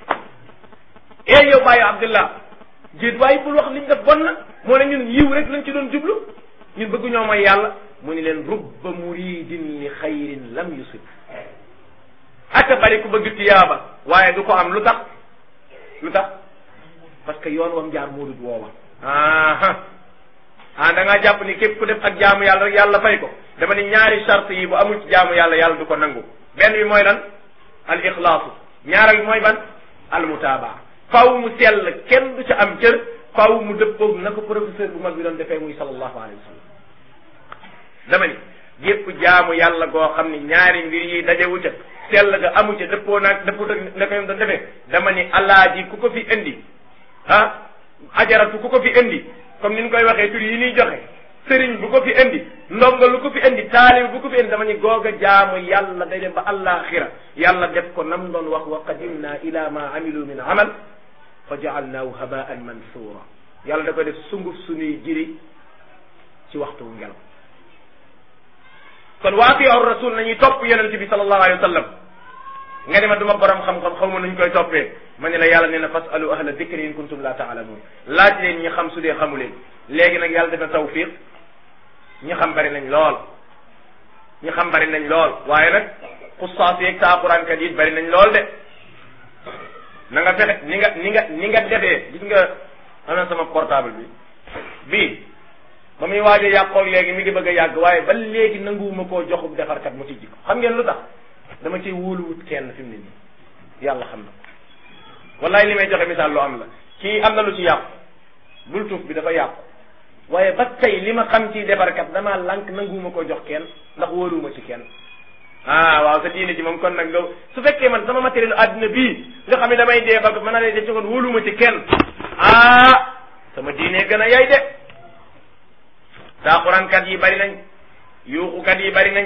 yow bàyyi abdillah jéet waaye bul wax liñ def bon na moo ne ñun yiw rek lañ ci doon jublu ñun bëgg ñoo mooy yàlla mu ni leen rubba muridin li xayrin lam yusib aka bari ku bëgg tiyaaba waaye du ko am lu tax parce que yoon wam jaar moo dut woowa da ngaa jàpp ni képp ku def ak jaamu yàlla rek yàlla fay ko dama ni ñaari charte yi bu amul ci jaamu yàlla yàlla du ko nangu benn bi mooy lan al ixlaasu ñaareel bi mooy ban al mutaabaa faw mu sell kenn du ca am cër faw mu dëppoog na ko professeur bu mag bi doon defee muy sallallahu alayhi wa sallam dama ni gépp jaamu yàlla goo xam ni ñaari mbir yi dajewu ca sell ga amu ca dëppoo naag dëppoo na ko doon defee dama ni alaaji ku ko fi indi ajaratu ku ko fi indi comme ni ñu koy waxee tur yi ñuy joxe sëriñ bu ko fi indi ndongo lu ko fi indi taalib bu ko fi indi dama ni googa jaamu yàlla day dem ba àllaaxira yàlla def ko nam doon wax wa qadimna ila ma amilu min amal fa jaalnaahu habaan mansuura yàlla da ko def sunguf suñuy jiri ci waxtu ngelaw kon waatiu rasul nañuy topp yonente bi sallallahu alayhi wa sallam nga ne ma duma borom xam-xam xaw ma nuñ koy toppee ma ne la yàlla nee na fasalu ahla dikri in kuntum la taalamuun laaj leen ñi xam su dee xamu leen léegi nag yàlla def na tawfiq ñi xam bari nañ lool waaye nag xusaas yeeg taaxuraankat yi bari nañ lool de na nga fexe ni nga defee gis nga am na sama portable bii ba muy waaj a yàqoog léegi mi ngi bëgg a yàgg waaye ba léegi nanguwuma koo joxub defarkat mu tijji ko xam ngeen lu tax dama ciy wóoluwut kenn fi mu ne nii yàlla xam na wallahi li may joxe misaal lu am la kii am na lu ci yàqu Bluetooth bi dafa yàqu waaye ba tey li ma xam ci defarkat damaa lànk nanguwuma koo jox kenn ndax wóoluwuma ci kenn waaw sa diine ji moom kon nag nga su fekkee man sama matériel àddina bii nga xam ne damay dee ba mën a lay def ci kon wóoluwuma ci kenn sama diine gën a yay de taaxuraankat yi bari nañ yuuxukat yi bari nañ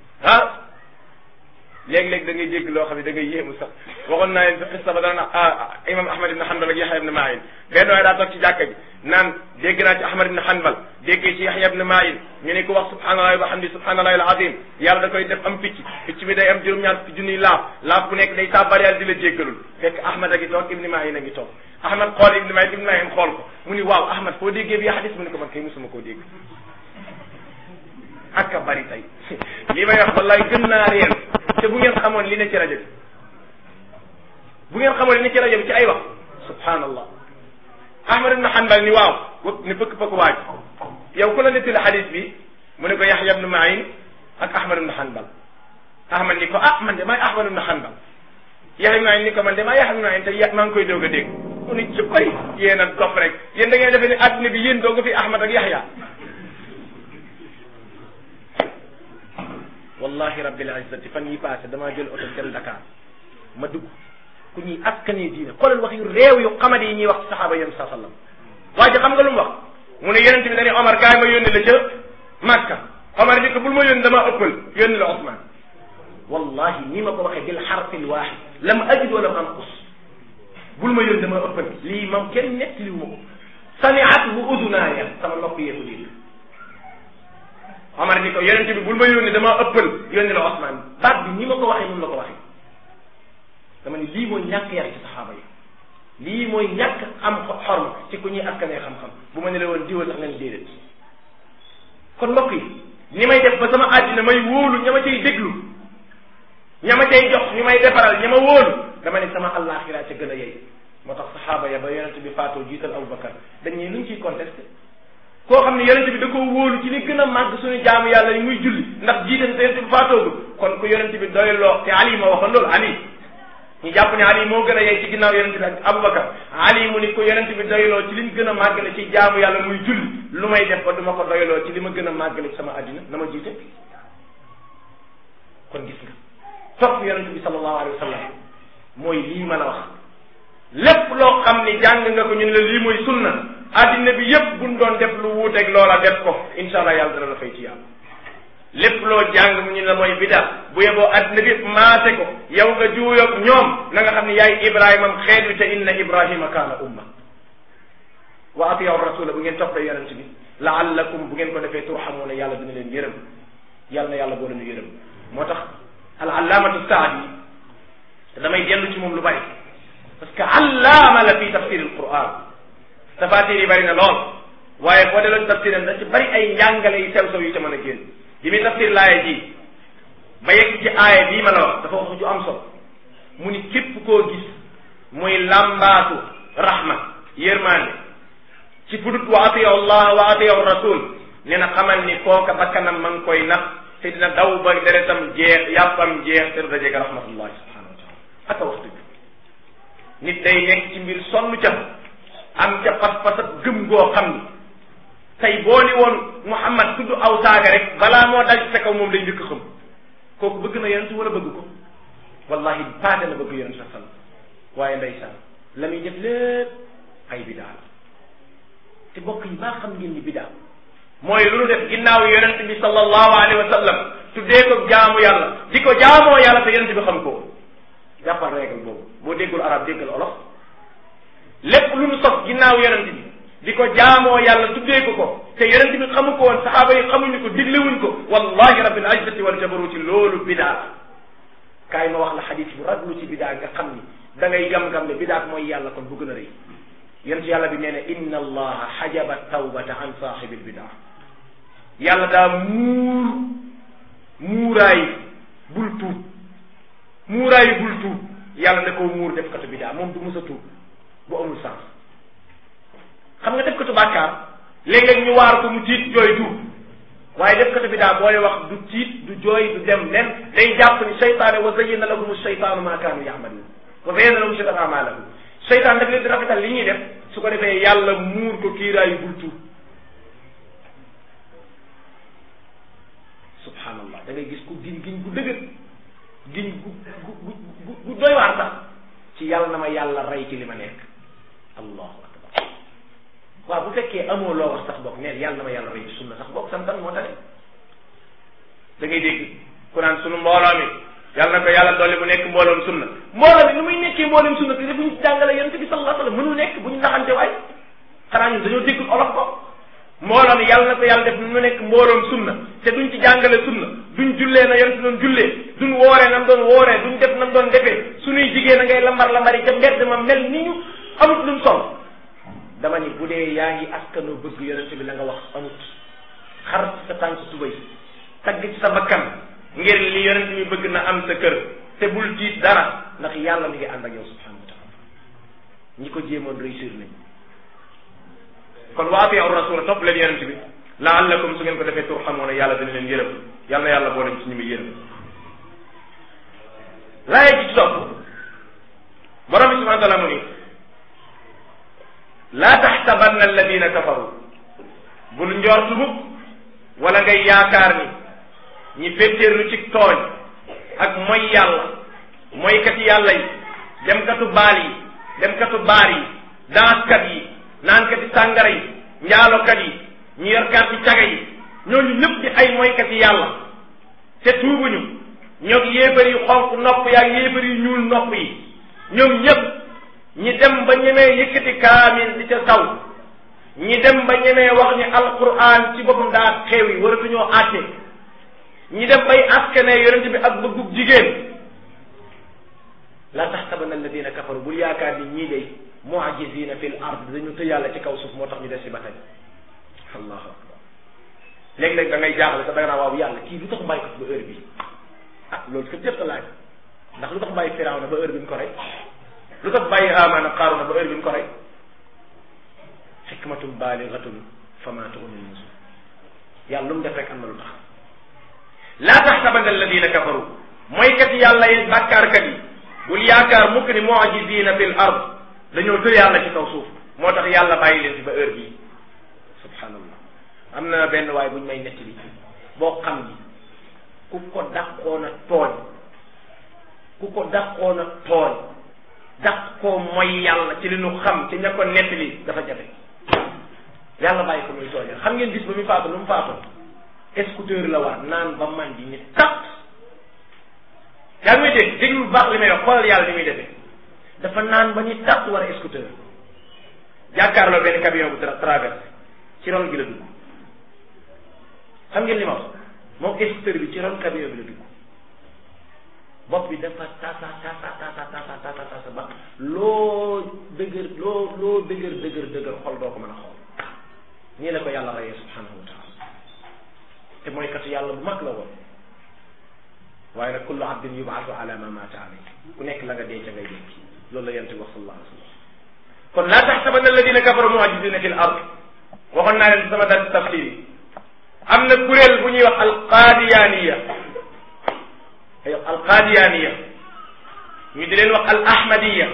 léeg-léeg da ngay dégg loo xam ne da ngay yéemu sax waxoon naa leen fi xista ba dana imam ahmad ibn hanbal ak yaxya ibn ma'in benn waaye daa toog ci jàkka ji naan dégg naa ci ahmad ibn hanbal déggee ci yaxya ibn ma'in ñu ne ko wax subhanallahi wa hamdi subhanallahi alazim yàlla da koy def am picc bi day am juróom-ñaar fukki junniy laaf bu nekk day tàbbal yàlla di la jéggalul fekk ahmad a ngi toog ibn ma'in a ngi toog ahmad xool ibn ma'in xool ko mu ni waaw ahmad foo déggee bi hadis mu ne ko man kay musuma koo dégg ak a bari tey li may wax wallaay gën naa réer te bu ngeen xamoon li ne ci rajo bi ci ay wax subhanallah ahmad ibn hanbal ni waaw ni pëkk waaj yow ku la nettali hadis bi mu ne ko yahya ibn ma'in ak ahmad ibn hanbal ahmad ni ko man de maay ahmad ibn hanbal yahya ibn ma'in ni ko man de maay yahya ibn ma'in te maa ngi koy doog a dégg mu ni ci koy yéen a topp rek yéen da ngeen defee ne adduna bi yéen doo nga fi ahmad ak yahya wallahi rabbil izzati fan yi passé damaa jël oto dem Dakar ma dugg ku ñuy askanee diine xoolal wax yu réew yu xamadi yi ñuy wax ci saxaaba yéen saa sallam waaye xam nga lu mu wax mu ne yonent bi dañuy Omar kaay ma yónni la ca Makka Omar ni ko bul ma yónni damaa ëppal yónni la Ousmane wallahi ni ma ko waxee bil harfil waahid lam ajid wala anqus bul ma yónni damaa ëppal lii moom kenn nettaliwu ma ko sami'at bu udunaaya sama nopp yee ko dégg Omar ni ko yonent bi bul ma yónni damaa ëppal yónni la Ousmane baat bi ni ma ko waxee noonu la ko waxee dama ni lii mooy ñàkk yar ci saxaaba yi lii mooy ñàkk am xorma ci ku ñuy askanee xam-xam bu ma ne la woon diwa sax nga ni déedéet kon mbokk yi ni may def ba sama àddina may wóolu ña ma cay déglu ña ma cay jox ñu may defaral ña ma wóolu dama ne sama àllaaxira ca gën a yey moo tax saxaaba ya ba yonent bi faatoo jiital Abubakar dañ ne luñ ciy contesté koo xam ne yonent bi da koo wóolu ci li gën a màgg suñu jaamu yàlla yi muy julli ndax jiital te yonent bi faatoogul kon ku yonent bi doyloo te Ali moo waxoon loolu Ali ñu jàpp ne Ali moo gën a yey ci ginnaaw yonent bi ak Abubakar Ali mu ni ko yonent bi doyloo ci li mu gën a màggale ci jaamu yàlla muy julli lu may def ba du ma ko doyloo ci li ma gën a màggale ci sama àddina na ma jiite kon gis nga topp yonent bi sallallahu alayhi wa sallam mooy lii ma la wax lépp loo xam ni jàng nga ko ñun la lii mooy sunna addina bi yépp buñ doon def lu wuuteeg loola def ko incha allah yàlla dana la fay ci yàlla lépp loo jàng mu ñu la mooy bida bu yeboo addina bi yépp maase ko yow nga juuyoog ñoom na nga xam ne yaay ibrahimam xeet wi te inna ibrahima kaana umma wa atiyaw rasula bu ngeen toppee yonent bi laallakum bu ngeen ko defee turhamuuna yàlla dina leen yërëm yàlla na yàlla boo leen yërëm moo tax al allaamatu saadi te damay dellu ci moom lu bari parce que allaama la fi tafsir al quran tafasir yi bari na lool waaye boo delloo ci tafsiram da ci bari ay njàngale yu sew sew yu ca mën a génn bi muy tafsir laaya ji ba yegg ci aaya bii ma la wax dafa wax ju am solo mu ni képp koo gis muy làmbaatu rahma yërmande ci fudut wa atiyu allah wa atiyu rasul nee na xamal ni kooka bakkanam ma ngi koy nax te dina daw ba deretam jeex yàppam jeex te du dajeeg rahmatullahi subhanahu wa taala aka wax dëgg nit day nekk ci mbir sonn ca am ca pas-pas ak gëm goo xam ni tey boo ni woon Muhammad tudd aw saaga rek balaa moo dal ci sa kaw moom day njëkk xam kooku bëgg na yonent wala bëgg ko wallahi paate na bëgg yonent sa sal waaye ndeysaan la muy def lépp ay bidaa la te bokk yi baa xam ngeen ni bidaa mooy lu nu def ginnaaw yonent bi sallallahu alayhi wa sallam tuddee ko jaamu yàlla di ko jaamoo yàlla te yonent bi xam ko jàppal règle boobu boo déggul arab déggal olof lépp lu nu sos ginnaaw yonent bi di ko jaamoo yàlla tuddee ko te yonent bi xamu ko woon saxaaba yi xamuñu ko diglewuñ ko wallahi rabbil izzati wal jabaruti loolu bidaa la kaay ma wax la xadis bu raglu ci bidaa nga xam ni da ngay gam-gam ne bidaa mooy yàlla kon bu gën a rëy yonent yàlla bi nee na inna allaha xajaba tawbata an saaxibil bidaa yàlla daa muuraayu bul tuub muuraayu bul tuub yàlla da koo muur def katu bidaa moom du mës a tuub bu amul sens xam nga def katu bàkkaar léeg-léeg ñu waar ko mu tiit jooy tuub waaye def katu bidaa booy wax du tiit du jooy du dem len day jàpp ni seytaane wa zayyana lahum seytaanu ma kaanu ya'maluun wa zayyana lahum seytaanu a'maalahum seytaan daf leen di rafetal li ñuy def su ko defee yàlla muur ko kiiraayu bul tuub subhanallah da ngay gis ku giñ gu dëgër giñ gu doy waar sax ci yàlla na ma yàlla rey ci li ma nekk allahu akbar waaw bu fekkee amoo loo wax sax bokk neen yàlla na ma yàlla rey ci sunna sax bokk santan moo tax da ngay dégg ku naan sunu mbooloo mi yàlla na ko yàlla dolli mu nekk mbooloom sunna mbooloo mi nu muy nekkee mbooloom sunna te bu ñu jàngale yonent bi sallallahu alayhi wasallam mënul nekk bu ñu naxante waay xanaa ñun dañoo déggul olof ko mbooloo mi yàlla na ko yàlla def mu nekk mbooloom sunna te duñ ci jàngale sunna duñ jullee na yonent doon jullee duñ wooree nam doon wooree duñ def nam doon defee suñuy jigéen a ngay lambar-lambari ca mbedd ma mel ni ñu amut luñ sol dama ni bu dee yaa ngi askanoo bëgg yonent bi la nga wax amut xar ci sa tànk tubay tagg ci sa bakkan ngir li yonent bi bëgg na am sa kër te bul tiit dara ndax yàlla mi ngi ànd ak yow subhanahu wa taala ñi ko jéemoon réussir nañ kon wa atii'u rasul topp leen yonent bi la'allakum su ngeen ko defee turhamuuna yàlla dina leen yërëm yàlla na yàlla boole ci ñu muy yërëm laaya ji ci topp borom bi subhanahu wa taala mu ni laa taxsabanna alladina kafaru bul njortu mukk wala ngay yaakaar ni ñi féttéerlu ci tooñ ak mooy yàlla mooykati yàlla yi demkatu baal yi demkatu baar yi danskat yi naankati sàngara yi njaalokat yi ñu yorkaat ci caga yi ñooñu ñëpp di ay mooykati yàlla te tuubuñu ñoog yéefar yu xonq nopp yaag yéefar yu ñuul nopp yi ñoom ñëpp ñi dem ba ñemee yëkkati kaamil di ca saw ñi dem ba ñemee wax ni alquran ci boppam daa xeew yi waratuñoo àtte ñi dem bay askane yonent bi ak bëggub jigéen la taxsabanna alladina kafaru bul yaakaar ni ñii day mu'jizina fil ard dañu të yàlla ci kaw suuf moo tax ñu des si ba tey allahu akbar léeg-léeg da ngay jaaxle sax da nga naa waaw yàlla kii lu tax bàyyi ko ba heure bi ah loolu kat jëpp laaj ndax lu tax bàyyi Firawna ba heure bi mu ko rey lu tax bàyyi Haamaana Qaaruuna ba heure bi mu ko rey xikmatun baaligatun fama tughni nusur yàlla lu mu def rek am na lu tax laa taxsabanna alladina kafaru mooy kat yàlla yi bàkkaarkat yi bul yaakaar mukk ni mu'jizina fil ard dañoo të yàlla ci kaw suuf moo tax yàlla bàyyi leen ci ba heure bii subhanallah am na benn waay buñ may nettali boo xam ni ku ko dàqoon a tooñ dàq koo mooy yàlla ci li nu xam ci ña ko nettali dafa jafe yàlla bàyyi ko muy tooñal xam ngeen bis ba muy faatu lu mu faatoo scooter la war naan ba man di ni tat yaa ngi may dégg déglu baax li may wax xoolal yàlla ni muy defee dafa naan ba ni tat war a scooter jàkkaarloo benn camion bu traversé ci ron gi la dugg xam ngeen li ma wax moom inspecteur bi ci ron camion bi la dugg bopp bi dafa tasa ba loo dëgër xol doo ko mën a xool nii la ko yàlla rayee subhanahu wa taala te mooy kat yàlla bu mag la woon waaye nag kullu abdin yubaatu ala ma maata alayhi ku nekk la nga dee ca ngay dénki loolu la yonent bi wax sallallahu alayhi wa sallam kon laa taxsabanna alladina kafaru mu'jizina fi l ard waxoon naa leen sama dal tafsir yi am na kuréel bu ñuy wax alqaadiyaaniya ñu di leen wax al ahmadiya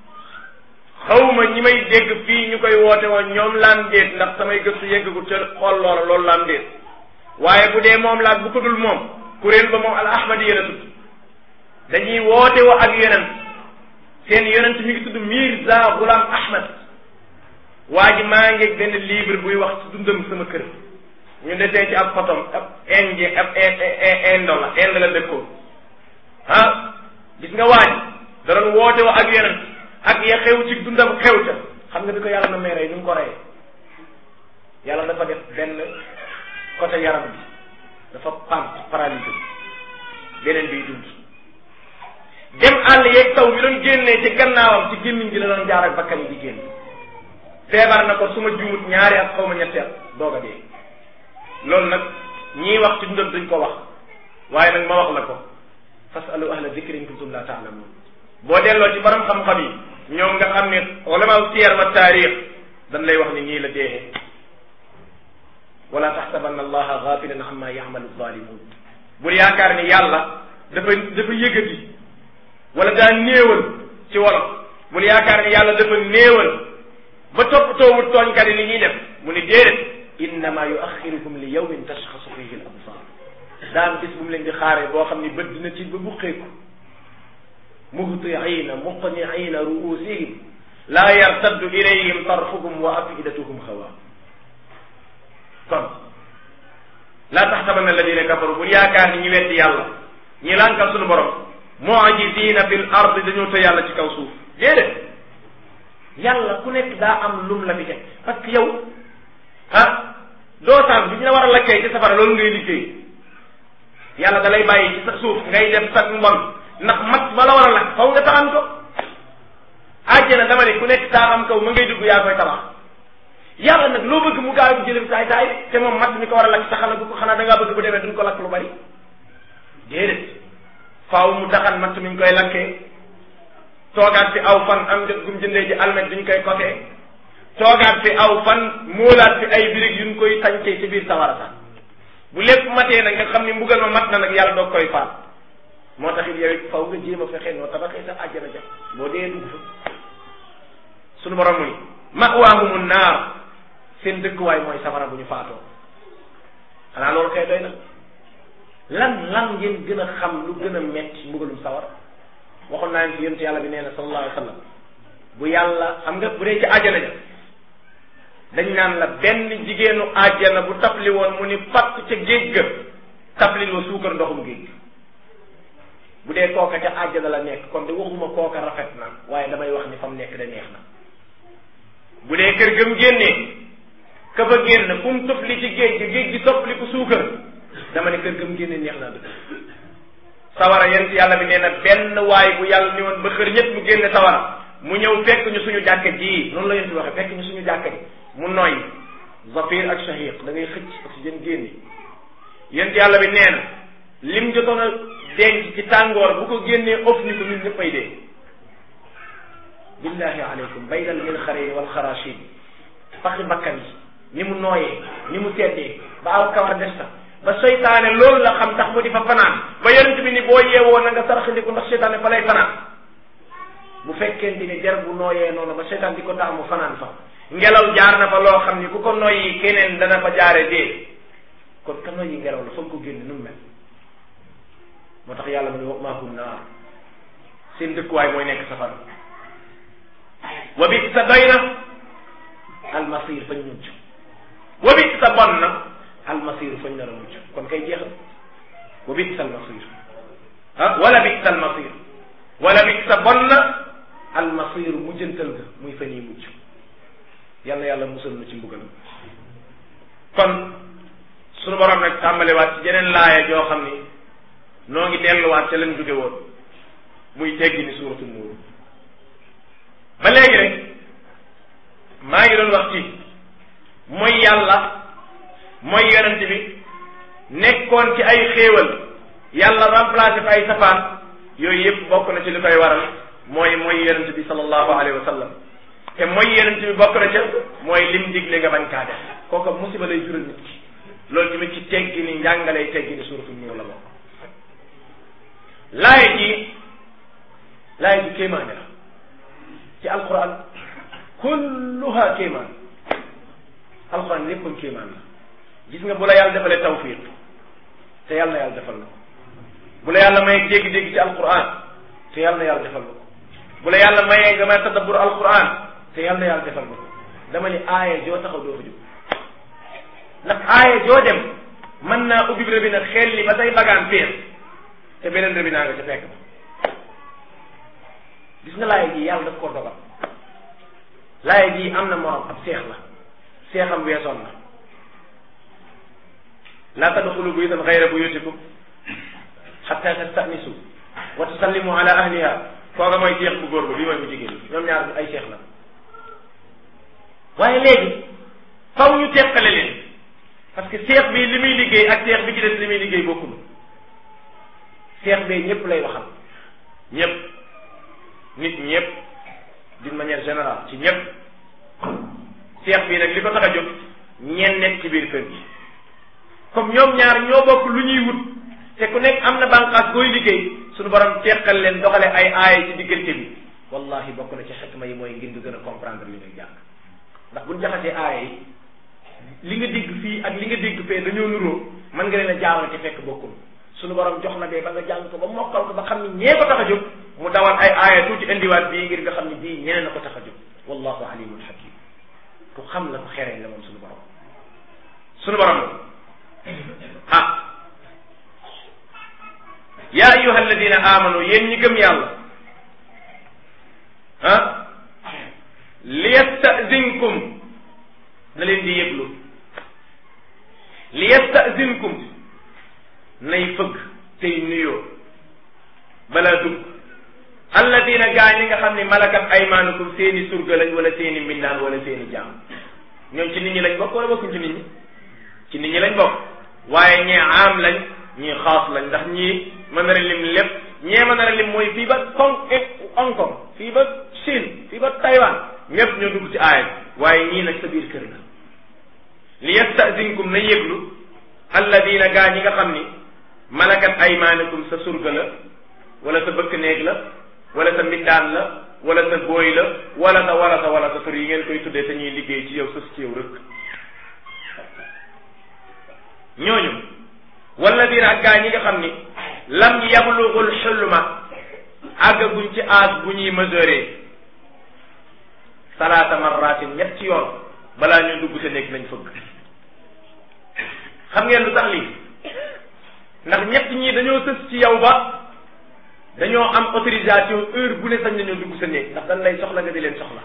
xawma ñi may dégg fii ñu koy woote woon ñoom laam déet ndax samay gëstu yeggagu ca xool loola loolu laam déet waaye bu dee moom laa bu ko dul moom kuréel ba moom al ahmadiya la tudd dañuy woote woo ak yonent seen yonent mi ngi tudd Mirza Ghulam Ahmad waa ji maa ngi benn livre buy wax ci dundam sama kër ñu desee ci ab photom ab indien ab Inde la dëkkoon gis nga waaj da doon woote wa ak yonent ak ya xew ci dundam xew ca xam nga bi ko yàlla na may rey nu mu ko reyee yàlla dafa def benn côté yaram bi dafa paralysé beneen biy dund dem àll yeeg taw bi doon génnee ci gannaawam ci gémmiñ gi la doon jaar ak bakkan yi di génn feebar na ko su ma juumut ñaari at xaw ma ñetti at doog a dee loolu nag ñii wax ci dundam duñ ko wax waaye nag ma wax la ko fasalu ahla dikri in kuntum la taalamun boo delloo ci borom xam-xam yi ñoom nga xam ne ulama siyar wa taarix dañ lay wax ni ñii la deexee wala taxsabanna allaha ghafilan amma ya'malu zalimun bul yaakaar ni yàlla dafa yëgati wala daa néewal ci wolof bul yaakaar ni yàlla dafa néewal ba toppatoowul tooñkat yi li ñuy def mu ni déedéet innama yuaxirukum li yawmin tashxasu fihi al absar daan bis bu mu leen di xaaree boo xam ni bët dina ci ba buqeeku muhtiina muqniina ruusihim laa yartaddu ilayhim tarfuhum wa afidatuhum hawa kon laa taxsabanna alladina kafaru bul yaakaar ni ñi weddi yàlla ñi lànkal suñu borom mu'jizina fil ardi dañoo të yàlla ci kaw suuf déedéet yàlla ku nekk daa am lum la fi teg parce que yow doosaan bi ñu la war a lakkee ci safara loolu ngay liggéey yàlla da lay bàyyi ci sa suuf ngay def sa mbon ndax mat ba la war a lakk faw nga taxan ko àjjana dama ne ku nekk taaxam kaw ma ngay dugg yaa koy tabax yàlla nag loo bëgg mu gaaw jëlee saay saay te moom mat mi ko war a lakk taxana bu ko xanaa da ngaa bëgg bu demee duñ ko lakk lu bari déedéet faaw mu taxan mat mi ñu koy lakkee toogaat fi aw fan am jot gum jëndee ji almet duñ koy kotee toogaat fi aw fan moolaat fi ay birig yuñ koy sañcee ci biir sawara sax bu lépp matee nag nga xam ni mbugal ma mat na nag yàlla doog koy faat moo tax it yow it faw nga jéem a fexe noo tabaxee sa àjjana ja boo dee dugg fa suñu borom muy ma'waahumu naar seen dëkkuwaay mooy safara bu ñu faatoo xanaa loolu kay doy na lan ngeen gën a xam lu gën a metti mbugalum sawara waxoon naa leen ci yonent yàlla bi nee na sallallahu alayhi wa sallam bu yàlla xam nga bu dee ci àjjana ja dañ naan la benn jigéenu àjjana bu tapli woon mu ni fatt ca géej ga taplil wa suukar ndoxum géej bu dee kooka ca àjjana la nekk kon de waxuma kooka rafet na waaye damay wax ni fa mu nekk da neex na bu dee kër gëm génnee ka fa génn fu mu tufli ci géej gi toppli ko suukar dama ne kër gëm génne neex naa dëkk sawara yent yàlla bi nee na benn waay bu yàlla ni woon ba xër ñëpp mu génne sawara mu ñëw fekk ñu suñu jàkka ji noonu la yent waxe fekk ñu suñu jàkka ji mu noy zafir ak shahiq da ngay xëcc oxygène génne yent yàlla bi nee na lim jotoon a denc ci tàngoor bu ko génnee of ni ko ñun ñëpp ay dee billahi aleykum baydal min xarayni wal xarashin faxi bakkan yi ni mu nooyee ni mu teddee ba aw kawar des na ba seytaane loolu la xam tax mu di fa fanaan ba yonent bi ni boo yeewoo na nga saraxandiku ndax seytaane fa lay fanaan bu fekkente ni der bu nooyee noonu ba seytaan di ko tax mu fanaan fa ngelaw jaar na fa loo xam ni ku ko noyyi keneen dana fa jaare dee kon ka noyyi ngelaw la foog ko génne nu mu mel moo tax yàlla mu ne wa'maahum naar seen dëkkuwaay mooy nekk safara wa bi sa doy na almasir fañ mujj wa bi sa bon na almasir fañ nar a mujj kon kay jeexal wa bi sa almasir wala bi sa almasir wala bi sa bon na almasir mujjantal ga muy fa ñuy mujj yàlla musal na ci mbugal kon sunu borom nag tàmbaliwaat ci jeneen laaya joo xam ni noo ngi delluwaat ca lañ jóge woon muy teggi ni suuratu nuur ba léegi rek maa ngi doon wax ci mooy yàlla mooy yonent bi nekkoon ci ay xéewal yàlla remplacé fa ay safaan yooyu yëpp bokk na ci li koy waral mooy yonent bi sallallahu alayhi wa sallam te mooy yonent bi bokk na ca mooy lim digle nga bañ kaa def kooka musiba lay jural nit ki loolu tamit ci teggi ni njàngalay teggi ni suuratu nuur la bokk laaya ji kéemaane la ci alquran kulluha kéemaan alquran léppam kéemaan la gis nga bu la yàlla defalee tawfiq te yàlla na yàlla defal la ko bu la yàlla mayee dégg-dégg ci alquran te yàlla na yàlla defal la ko bu la yàlla mayee nga may tadabbur alquran te yàlla na yàlla defal la ko dama ni aaya joo taxaw doo fa jóg ndax aaya joo dem mën naa ubbi rëbi nag xel li ba say bagaan fees te beneen rëbi naa nga ca fekk ba gis nga laaya ji yàlla daf koo dogal laaya ji am na morom ab seex la seexam weesoon na laa tadxulu buyutan gayra buyutikum xatta tastanisu wa tusallimu ala ahliha kooga mooy seex bu góor ba bii mooy bu jigéen ñoom ñaar ay seex la waaye léegi faw ñu teqale leen parce que seex bi li muy liggéey ak seex bi ci des li muy liggéey bokkul seex bee ñëpp lay waxal ñëpp nit ñëpp d'une manière générale ci ñëpp seex bii nag li ko tax a jóg ñeen nekk ci biir kër gi comme ñoom ñaar ñoo bokk lu ñuy wut te ku nekk am na bànqaas booy liggéey suñu borom teqal leen doxale ay aaya ci diggante bi wallahi bokk na ci xikma yi mooy ngir du gën a comprendre li ngay jàng ndax buñ jaxasee aaya yi li nga dégg fii ak li nga dégg fee dañoo nuroo mën nga leen a jaawale te fekk bokkul suñu borom jox la bee ba nga jàng ko ba mokkal ko ba xam ni ñee ko tax a jóg mu dawal ay aaya tuuti indiwaat bii ngir nga xam ni bii ñeneen na ko tax a jóg wallahu alimul hakim ku xam la ko xeree la moom suñu borom yaa ayyuha alladina amanu yéen ñi gëm yàlla liyastazinkum na leen di yëglu liyastazinkum nay fëgg tey nuyoo balaa dugg alladina gaa ñi nga xam ne malakat aymaanukum seeni surga lañ wala seeni mbindaan wala seeni jaam ñoom ci nit ñi lañ bokk wala bokkuñ ci nit ñi ci nit ñi lañ bokk waaye ñee aam lañ ñii xaas lañ ndax ñii mën na lim lépp ñee mën na lim mooy fii ba Hong Kong fii ba Chine fii ba Taïwan ñëpp ñoo dugg ci aaya bi waaye ñii nag sa biir kër la li yastazinkum na yëglu alladina gaa ñi nga xam ni malakat aymaanakum sa surga la wala sa bëkk néeg la wala sa mbindaan la wala sa booy la wala sa tur yi ngeen koy tuddee te ñuy liggéey ci yow sës ci yow rek ñooñu walladina ak gaa ñi nga xam ni lam yablughul xulma àggaguñ ci âge bu ñuy mesurer salaata marratin ñett ci yoon balaa ñu dugg sa néeg nañ fëgg xam ngeen lu tax lii ndax ñett ñii dañoo sës ci yow ba dañoo am autorisation heure bu ne sañ nañoo dugg sa néeg ndax dañ lay soxla nga di leen soxla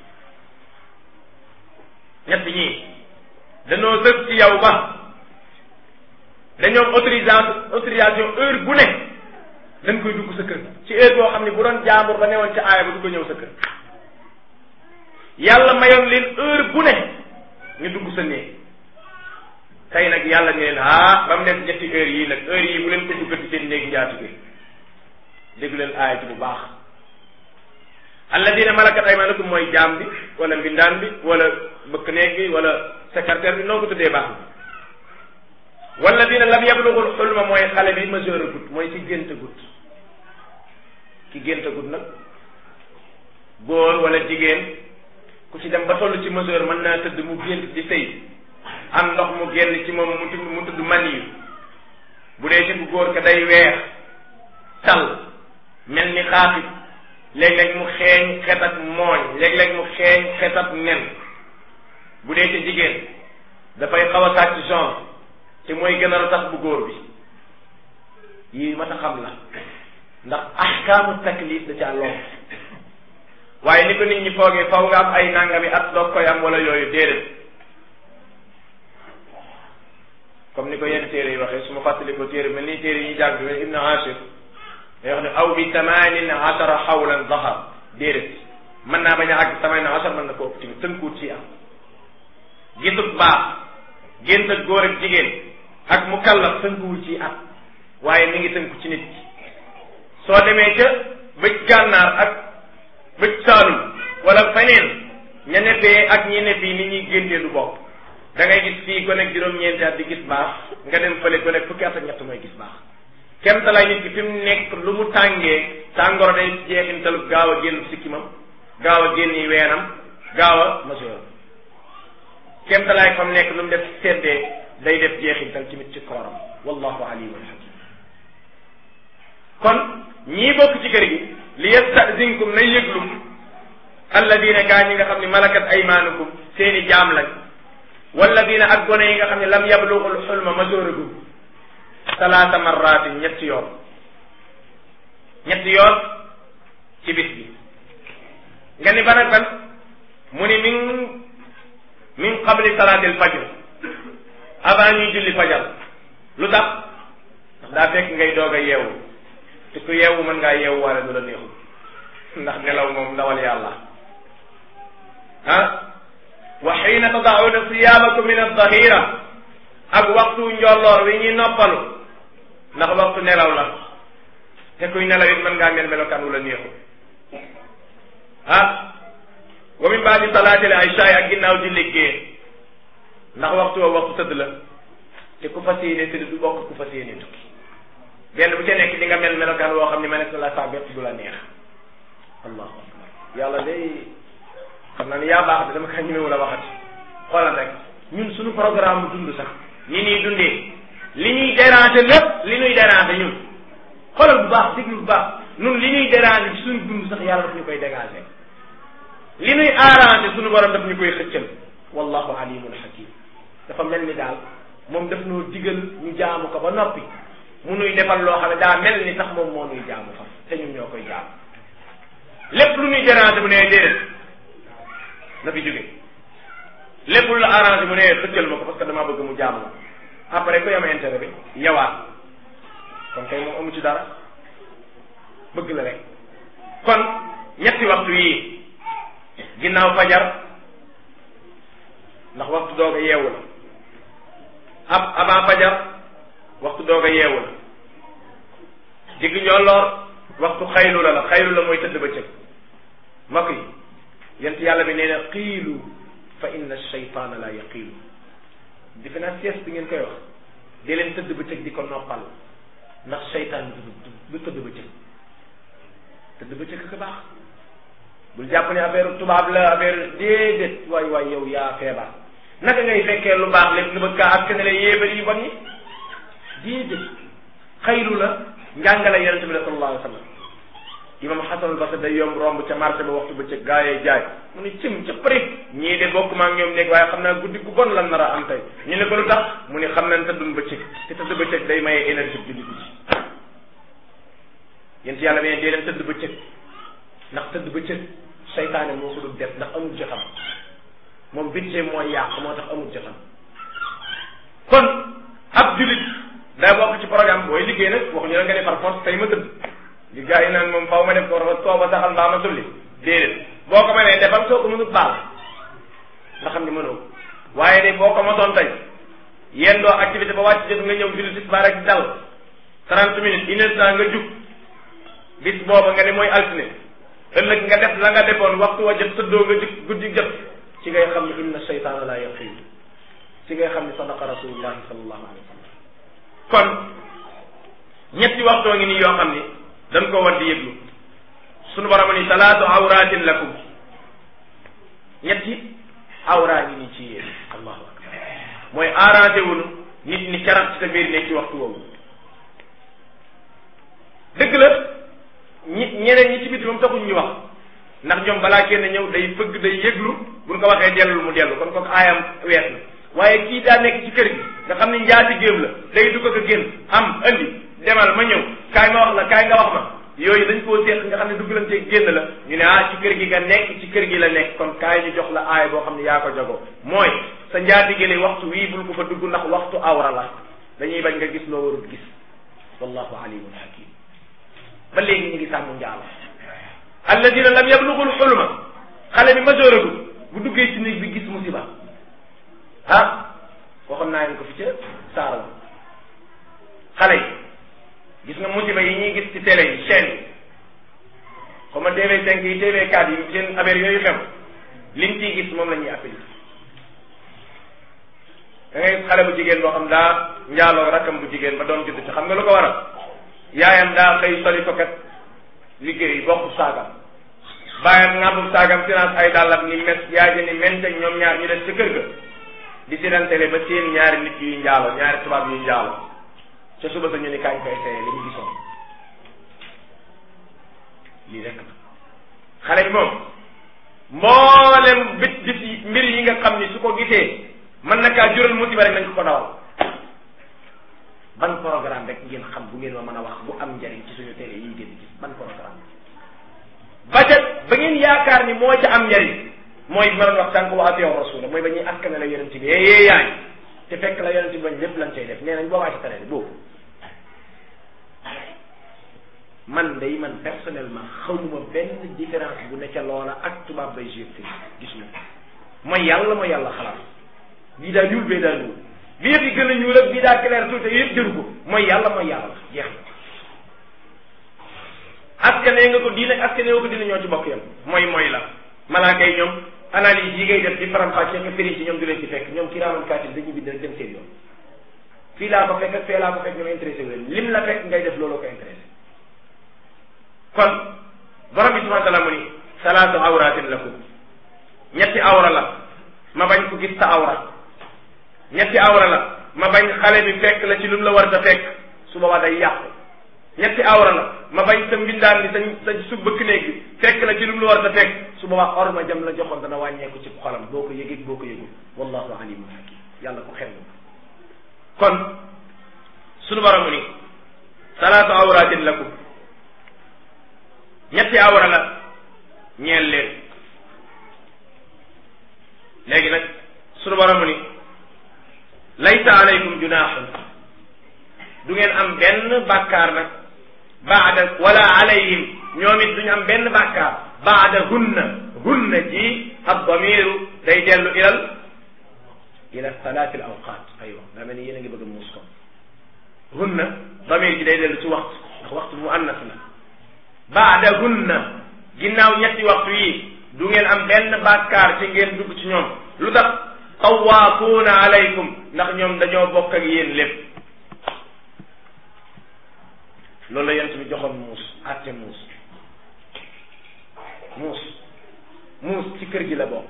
ñett ñii dañoo sës ci yow ba dañoo am autorisation heure bu ne dañ koy dugg sa kër ci heure boo xam ne bu doon jaambur ba newoon ca aaya ba du ko ñëw sa kër yàlla mayoon leen heure bu ne ñu dugg sa néeg tey nag yàlla ne leen ba mu nekk ñetti heure yii nag heure yii bu leen ko duggati seen néeg njaatige déglu leen aaya ci bu baax alladina malakat aymanakum mooy jaam bi wala mbindaan bi wala bëkk néeg bi wala secrétaire bi noo ko tuddee baax bi walladina lam yablughul xulma mooy xale bi majeur gut mooy ci gént gut ki gént gut nag góor wala jigéen ku ci dem ba toll ci majeur mën naa tëdd mu gént di sëy am ndox mu génn ci moom mu tudd maniyu bu dee ci bu góor ka day weex tal mel ni xaafit léeg-léeg mu xeeñ xet ak mooñ léeg-léeg mu xeeñ xet ak nen bu dee ci jigéen dafay xaw a sàcc genre te mooy gën a ratax bu góor bi yii ma ta xam la ndax ahkaamu taklif da caa lool waaye ni ko nit ñi foogee faw nga am ay nangami at doog koy am wala yooyu déedéet comme ni ko yenn téere yi waxee su ma fàttali ko téere mel ni téere yi ñuy jàng bi Ibn Ashir day wax ne aw bi 18 xawlan zahar déedéet mën naa bañ a àgg 18 mën na ko ëpp tamit tënkuut ci am gisut baax gént ak góor ak jigéen ak mukallaf tënkuwul ci at waaye mi ngi tënku ci nit ki soo demee ca bëj gànnaar ak bëj saalum wala feneen ña neppee ak ñi nepp yi ni ñuy géntee du bokk da ngay gis fii ko nekk juróom-ñeenti at di gis baax nga dem fële ko nekk fukki at ak ñett mooy gis baax kenn talay nit ki fi mu nekk lu mu tàngee tàngoor day jeexintalu gaaw a génn sikkimam gaaw a génn weenam gaaw a mesure kenn talay fa mu nekk lu mu def seddee day def jeexintal tamit ci kooram wallahu alimun hakim kon ñii bokk ci kër gi li yastazinkum nay yëglu alladina gaa ñi nga xam ne malakat aymanukum seeni jaam lañ walladina ak gone yi nga xam ne lam yablughul xulma majooragum 3 marratin ñetti yoon ci bis bi nga ni ban ak ban mu ni min qabli salaatil fajr avant ñuy julli fajar lu tax ndax daa fekk ngay doog a yeewu te ku yeewu mën ngaa yeewu waale du la neexul ndax nelaw moom ndawal yàlla wa xiina tadauna siyabakum min aldahira ak waxtu njolloor wi ñuy noppalu ndax waxtu nelaw la te kuy nelaw it mën ngaa mel melokaan wu la neexul wa min baadi salaatil isha ak ginnaaw di liggéey ndax waxtu wa waxtu tëdd la te ku fas yéene tëdd du bokk ku fas yéene tukki benn bu ca nekk di nga mel melokaan woo xam ne ma nekk na la sax bépp du la neex allahu akbar yàlla day xam naa ni yaa baax de dama kaa ñëmewu la waxati xoolal rek ñun suñu programme dund sax ni ñuy dundee li ñuy déranger lépp li ñuy déranger ñun xoolal bu baax déglu bu baax ñun li ñuy déranger ci suñu dund sax yàlla daf ñu koy dégager li ñuy arranger suñu borom daf ñu koy xëccal wallahu alimun hakim dafa mel ni daal moom daf noo digal ñu jaamu ko ba noppi mu nuy defal loo xam ne daa mel ni sax moom moo nuy jaamu fa te ñun ñoo koy jaamu lépp lu ñuy déranger bu nee déedéet na fi jóge lépp lu la arrangé mu nee xëccal ma ko parce que damaa bëgg mu jaamu la après ko yam intérêt bi ñëwaat kon kay moom amu ci dara bëgg la rek kon ñetti waxtu yii ginnaaw fajar ndax waxtu doog a yeewu la avant fajar waxtu doog a yeewu la digg njolloor waxtu xaylu la xaylu la mooy tëdd ba cëg mbokk yi yent yàlla bi nee na qiilu fa inna shaytaana la yaqiilu defe naa sieste bi ngeen koy wax di leen tëdd ba cëg di ko noppal ndax seytaan du tëdd ba cëg tëdd ba cëg ka baax bul jàpp ne affaire tubaab la affaire déedéet waay yow yaa feebar naka ngay fekkee lu baax lépp nga bëgg kaa ak ne la yéebar yi bon yi déedéet xaylu la njàngale yonente bi la sallallahu alayhi wa sallam imam Hasan al-Basri day yomb romb ca marché ba waxtu ba ca gaayee jaay mu ne cim ca prix ñii de bokk maa ngi ñoom nekk waaye xam naa guddi gu bon lan nar a am tey ñu ne ko lu tax mu ne xam nañ tëddun bëccëg te tëdd bëccëg day maye énergie julli guddi yent yàlla bee dee leen tëdd bëccëg ndax tëdd bëccëg seytaane moo ko dul def ndax amul jotam moom budget mooy yàq moo tax amul jotam kon ab jullit daa bokk ci programme booy liggéey nag waxuñu la nga ne par force tey ma tëdd li gars yi naan moom faaw ma def ko war a tooba saxal mbaa ma sulli déedéet boo ko mënee defal soo ko mënut baal nga xam ne mënoo waaye de boo ko mosoon tey yéen doo activité ba wàcc jot nga ñëw julli tisbaar rek dal 30 minutes une heure temps nga jug bis booba nga ne mooy altine ëllëg nga def la nga defoon waxtu wa jot tëddoo nga jug guddi jot ci ngay xam ne inna shaytaana la yaqiin ci ngay xam ne sadaqa rasulullahi sallallahu alayhi wa sallam kon ñetti waxtoo ngi nii yoo xam ni dañ ko war di yëglu sunu borom ni salaatu awratin lakum ñetti awraa ngi nii ci yéen allahu akbar mooy arrangé wunu nit ñi carat ci sa biir nekk ci waxtu woowu dëgg la ñeneen ñi ci biti moom taxuñ ñu wax ndax ñoom balaa kenn ñëw day fëgg day yëglu buñ ko waxee dellu mu dellu kon kooku aayam wees na waaye kii daa nekk ci kër gi nga xam ne njaati géem la day du ko génn am andi demal ma ñëw kaay ma wax la kaay nga wax ma yooyu dañ koo seet nga xam ne duggalante génn la ñu ne ci kër gi nga nekk ci kër gi la nekk kon kaay ñu jox la aaya boo xam ne yaa ko jagoo mooy sa njaatigéle waxtu wii bul ko fa dugg ndax waxtu awra la dañuy bañ nga gis loo warul gis wallahu alimun hakim ba léegi ñu ngi sàmm njaalo alladina lam yablugul xulma xale bi majeur agul bu duggee ci néeg bi gis musiba waxoon naa leen ko fi ca saara xale yi gis nga musiba yi ñuy gis ci télé yi chaîne yi comme TV5 yi TV4 yi seen affaire yooyu xew liñ ciy gis moom la ñuy appelé da ngay xale bu jigéen boo xam daa njaaloo rakkam bu jigéen ba doom judd ci xam nga lu ko waral yaayam daa xëy soli ko kat liggéey bokk saagam bàyyam ngàbbu saagam finance ay dàllam ni mes yaay ji ni mentañ ñoom ñaar ñu def ca kër ga di seetaan télé ba seen ñaari nit yuy njaalo ñaari tubaab yuy njaalo ca suba sa ñu ni kañ koy essayé li ñu gisoon lii rek la xale bi moom mboolem bit mbir yi nga xam ni su ko gisee mën na kaa jural musiba rek nañ ko dawal ban programme rek ngeen xam bu ngeen ma mën a wax bu am njariñ ci suñu télé yi ngeen gis ban programme ba ngeen yaakaar ni moo ca am njariñ mooy bi ma doon wax tànk wa atiiwu rasuula mooy ba ñuy askane la yonent bi yaay te fekk la yonent bi bañ lépp lañ cay def nee nañ boobaa ci tane boobu man day man personnellement xawma benn différence bu ne ca loola ak tubaab bay gifte gis ñu mooy yàlla xalaat bii daa ñuul bee daa ñuul bi yëpp yi gën a ñuul ak bii daa clair tuuti yëpp jëru ko mooy yàlla jeex na askane nga ko diine askane nga ko diine ñoo ci bokk yam mooy la malaaka yi ñoom analyse yi ngay def di faram-fàcce ak firi ci ñoom du leen ci fekk ñoom kiraaman kaatib dañuy bind rek dem seen yoon fii laa ko fekk ak fee laa ko fekk ñoom intéressé wu leen lim la fekk ngay def looloo ko intéressé kon borom bi subhanahu wa taala mu ni salaatu awratin lakum ñetti awra la ma bañ ko gis sa awra ñetti awra la ma bañ xale bi fekk la ci lu mu la war a fekk su boobaa day yàqu ñetti awra la ma bañ sa mbindaan ni sa su bëkk néeg bi fekk la ci lu mu la war a fekk su boobaa orma jam la joxoon dana wàññeeku ci xolam boo ko yëgee boo ko yëgul wallahu alimun hakim yàlla ko xel kon sunu borom ni salaatu awratin lakum ñetti awra la ñeel leen léegi nag sunu borom ni laysa alaykum junaaxun du ngeen am benn bàkkaar nag baada wala alayhim ñoom it duñu am benn bàkkaar baada hunna ji ab damiru day dellu ila salaati al awqaat aywa daa mel ni yéen a ngi bëgg a muus ko hunna damir ji day dellu ci waxtu ndax waxtu mu annas la baada hunna ginnaaw ñetti waxtu yi du ngeen am benn bàkkaar ci ngeen dugg ci ñoom lu tax tawaafuuna alaykum ndax ñoom dañoo bokk ak yéen lépp loolu la yent bi joxoon muus àtte muus ci kër gi la bokk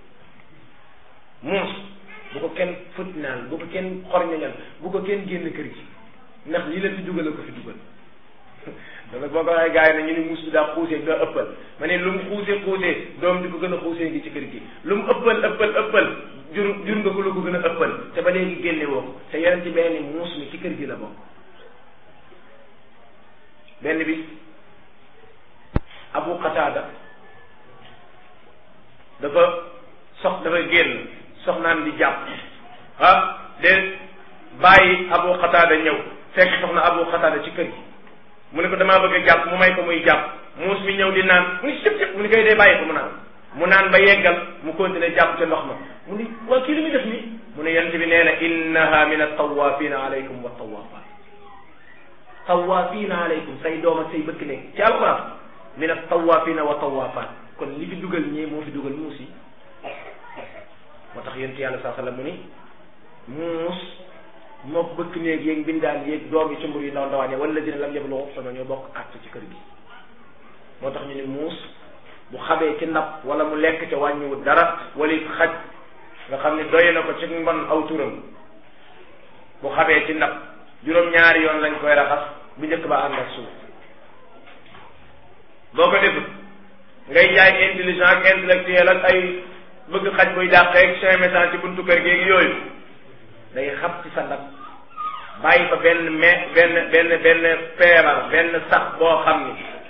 muus bu ko kenn futnaal bu ko kenn xorñañal bu ko kenn génn kër gi ndax lii la fi dugal ko fi dugal dana boo ko waxee gars yi na ñu ni muus bi daa xuusee daa ëppal ma ne lu mu xuusee doom di ko gën a xuusee ngi ci kër gi lu mu ëppal jur nga ko lu ko gën a ëppal te ba léegi génne woo ko te yeneen ci benn muus mi ci kër gi la bokk benn bi Abu Qatada dafa génn soxnaam di jàpp de bàyyi Abu Qatada ñëw fekk soxna Abu Qatada ci kër gi mu ne ko damaa bëgg a jàpp mu may ko muy jàpp muus mi ñëw di naan mu ni sëp mu ni koy dee bàyyi ko mu naan ba yeggal mu continuer jàpp ca ndox ma mu ni waa kii li muy def nii mu ne yonent bi nee na innaha min at-tawafina alaykum wa tawafat tawafina alaykum say doom ak say bëkk nekk ci alquran min at-tawafina wa tawafat kon li fi dugal ñee moo fi dugal muus yi moo tax yonent yàlla saa sallam mu ni muus moo bëkk néeg yéeg mbindaan yéeg doom yi cumbur yi ndaw ndawaan yi wala dina lam yeblu sama ñoo bokk àtt ci kër gi moo tax ñu ni muus bu xabee ci ndab wala mu lekk ca wàññiwut dara wala xaj nga xam ne doy na ko ci mbon aw turam bu xabee ci ndab juróom-ñaari yoon lañ koy raxas bu njëkk ba ànd ak suuf boo ko defut ngay jaay intelligent ak intellectuel ak ay bëgg xaj buy dàqeeg cinq message ci buntu kër géegi yooyu day xab ci sa ndab bàyyi fa benn feebar benn sax boo xam ni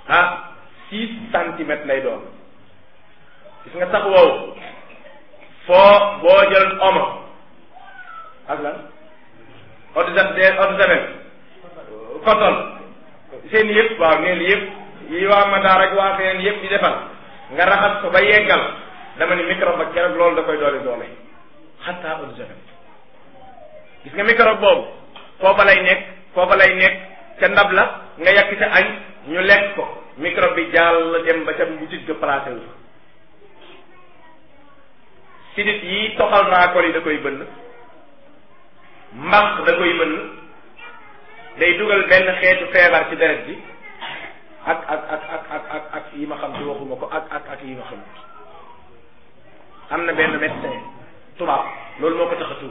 6 centimètres lay doon gis nga sax woowu foo boo jël omo ak lan eau de javel coton seen yëpp waaw neen yëpp yi waa Madaar ak waa feneen yëpp di defal nga raxas ko ba yeggal dama ni microbe ak keroog loolu da koy doole xataa eau de javel gis nga microbe boobu foofa lay nekk ca ndab la nga yàq ca añ ñu lekk ko microbe bi jàll dem ba ca butit ga placé wu sidit yi toxal raakol yi da koy bënn mbax da koy bënn day dugal benn xeetu feebar ci deret bi ak yi ma xam ci waxuma ko ak yi ma xam am na benn médecin tubaab loolu moo ko tax a tuub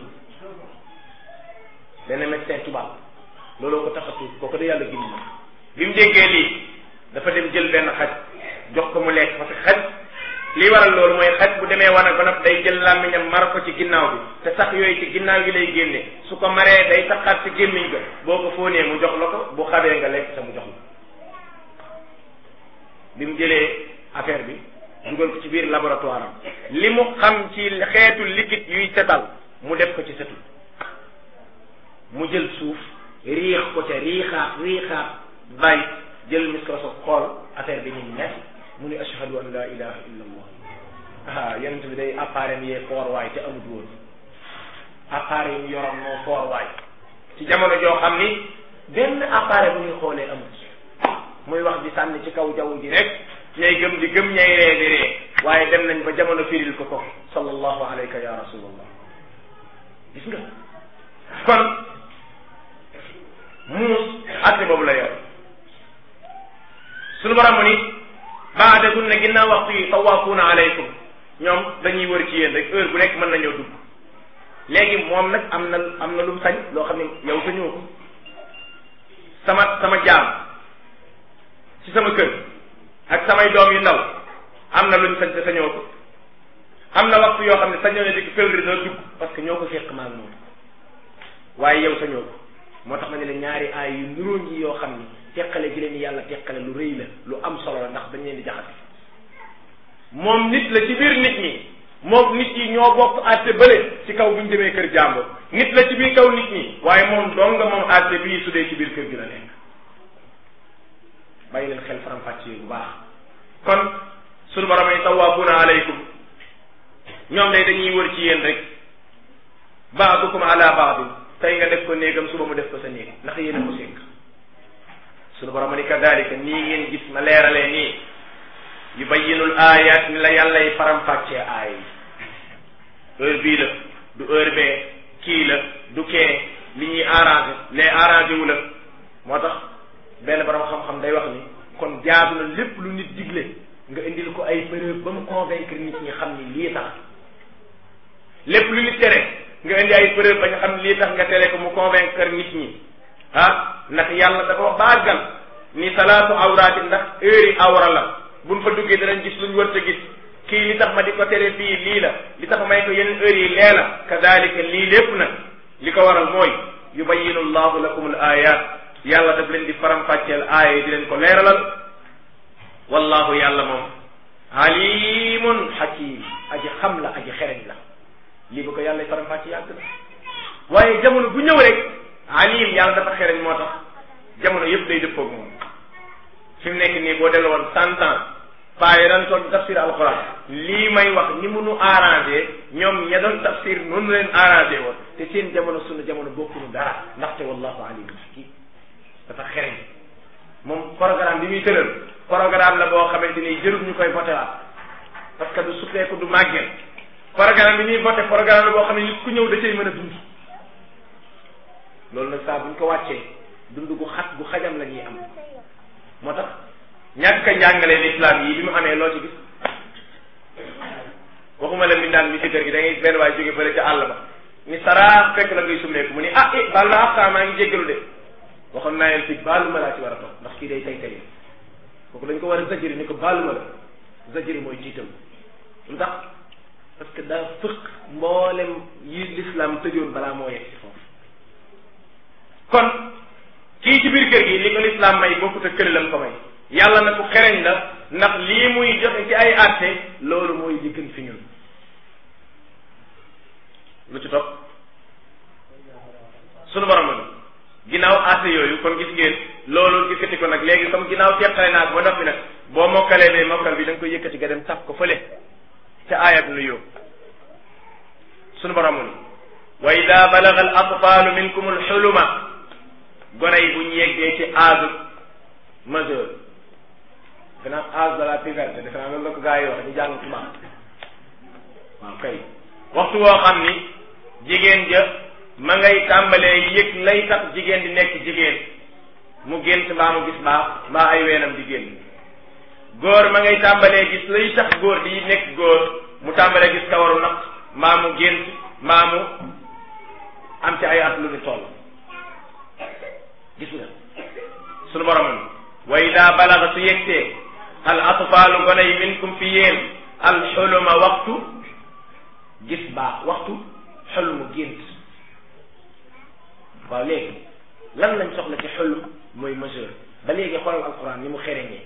benn médecin tubaab looloo ko tax a tuub kooku da yàlla gindi na bi mu déggee lii dafa dem jël benn xaj jox ko mu lekk parce que xaj lii waral loolu mooy xaj bu demee wanag ba nag day jël làmmiñam mar ko ci ginnaaw bi te sax yooyu ci ginnaaw gi lay génne su ko maree day saxaat ci gémmiñ ga boo ko fóonee mu jox la ko bu xabee nga lekk sa mu jox la bi mu jëlee affaire bi dugal ko ci biir laboratoire am li mu xam ci xeetu liquide yuy setal mu def ko ci setul mu jël suuf riix ko ca riixaat bàyyi jël microscope xool affaire bi ni nekk mu ni ashhadu an la ilaha illa allah yonent bi day appareil yee foor waay te amut woon appareil yi yoroon moo foor waay ci jamono joo xam ni benn appareil bu ñuy xoolee amut muy wax di sànni ci kaw jaww ji rek ñay gëm di gëm ñay ree di ree waaye dem nañ ba jamono firil ko sallallahu alayka ya rasulallah gis nga kon muus atte boobu la yor sunu borom ni baada gun ne ginnaaw waxtu yi tawaafuuna alaykum ñoom dañuy wër ci yéen rek heure bu nekk mën nañoo dugg léegi moom nag am na lu mu sañ loo xam ne yow sañoo ko sama jaam ci sama kër ak samay doom yu ndaw am na luñ sañ te sañoo ko am na waxtu yoo xam ne sañoo ne di février doo dugg parce que ñoo ko fekk maag moom waaye yow sañoo ko moo tax ma ne la ñaari aay yu nuróo yi yoo xam ni teqale gi leen yàlla teqale lu rëy la lu am solo la ndax dañ leen di jaxase moom nit la ci biir nit ñi moom nit yi ñoo bokk àtte bële ci kaw bu ñu demee kër jàmbur nit la ci biir kaw nit ñi waaye moom dong nga moom àtte bii su dee ci biir kër gi la nekk bàyyi leen xel faram-fàccee bu baax kon sunu borom yi tawaafuuna aleykum ñoom day dañuy wër ci yéen rek baadukum ala baadin tey nga def ko néegam suba mu def ko sa néeg ndax yéen a ko sénk sunu borom ni kadalika nii ngeen gis ma leeralee nii yubayyinul ayat ni la yàllay faram-fàccee aay yi heure bii la du heure bee kii la du kee li ñuy arrangé les arrangé wu la moo tax benn borom xam-xam day wax ni kon jaadu na lépp lu nit digle nga indil ko ay preuve ba mu convaincre nit ñi xam ni lii tax lépp lu nit tere nga indi ay preuve ba nga xam lii tax nga tere ko mu convaincre nit ñi ndax yàlla dafa wax baagal ni salaatu awraati ndax heure yi awra la buñ fa duggee danañ gis luñ war a gis kii li tax ma di ko tere fii lii la li tax may ko yeneen heure yi lee la kadalika lii lépp nag li ko waral mooy yubayinu llahu lakum al ayat yàlla daf leen di faram-fàcceel aaya yi di leen ko leeralal wallahu yàlla moom alimun hakim aji xam la aji xereñ la lii ba ko yàlla faram-fàcce yàgg na waaye jamono bu ñëw rek alim yàlla dafa xereñ moo tax jamono yëpp day dëppoog moom fi mu nekk nii boo delloo woon 100 ans paaye daan toog tafsir alquran lii may wax ni mu nu arrangé ñoom ña doon tafsir noonu leen arrangé woon te seen jamono sunu jamono bokkuñu dara ndaxte wallahu alimun hakim dafa xereñ moom programme bi muy tëral programme la boo xamante ni jërul ñu koy voté waat parce que du suppeeku du màggeel programme bi ñuy voté programme la boo xam ne nit ku ñëw da cay mën a dund loolu nag saa buñ ko wàccee dund gu xajam la ñuy am moo tax ñàkk a njàngalee l'islam yi bi mu amee loo ci gis waxuma la mbindaan mi ci kër gi da ngay benn waay jóge fële ca àll ba ni saraax fekk la ngay summeeku mu ni baal la axtaa maa ngi jéggalu de waxoon naa leen fii baalu ma laa ci war a toog ndax kii day tay kooku dañ ko war a zajiri ni ko baalu ma la zajiri mooy tiitam lu tax parce que daa fëq mboolem yi l'islam tëjoon balaa moo yegg ci foofu kon kii ci biir kër gi li ko l'islam may bokkut ak kële lam ko may yàlla na ku xereñ la ndax lii muy joxe ci ay àtte loolu mooy li gën fi ñun. lu ci topp sunu borom la ginnaaw àtte yooyu kon gis ngeen loolu yëkkati ko nag léegi comme ginnaaw teqale naa ko ba noppi nag boo mokkalee bee mokkal bi da nga koy yëkkati nga dem taf ko fële ca aayat nu yóbbu sunu borom ni wa ida balaga al atfaalu minkum al xuluma gone yi bu ñu yeggee ci âge majeur gannaaw âge de la puberté defe naa loolu la ko gaa yi wax ñu jàng tubaab waaw kay waxtu woo xam ni jigéen ja ma ngay tàmbalee yëg lay tax jigéen di nekk jigéen mu gént mbaa mu gis mbaa ay weenam di génn góor ma ngay tàmbalee gis lay tax góor di nekk góor mu tàmbalee gis kawaru naq mbaa mu gént mbaa mu am ci ay at lu ni toll gis nga sunu borom ni wa ida balaga su yegtee al atfaalu gone yi minkum fi yéen al xuluma waxtu gis baax waxtu xulmu gént waaw léegi lan lañ soxla ci xulum mooy majeur ba léegi xoolal alquran ni mu xereñee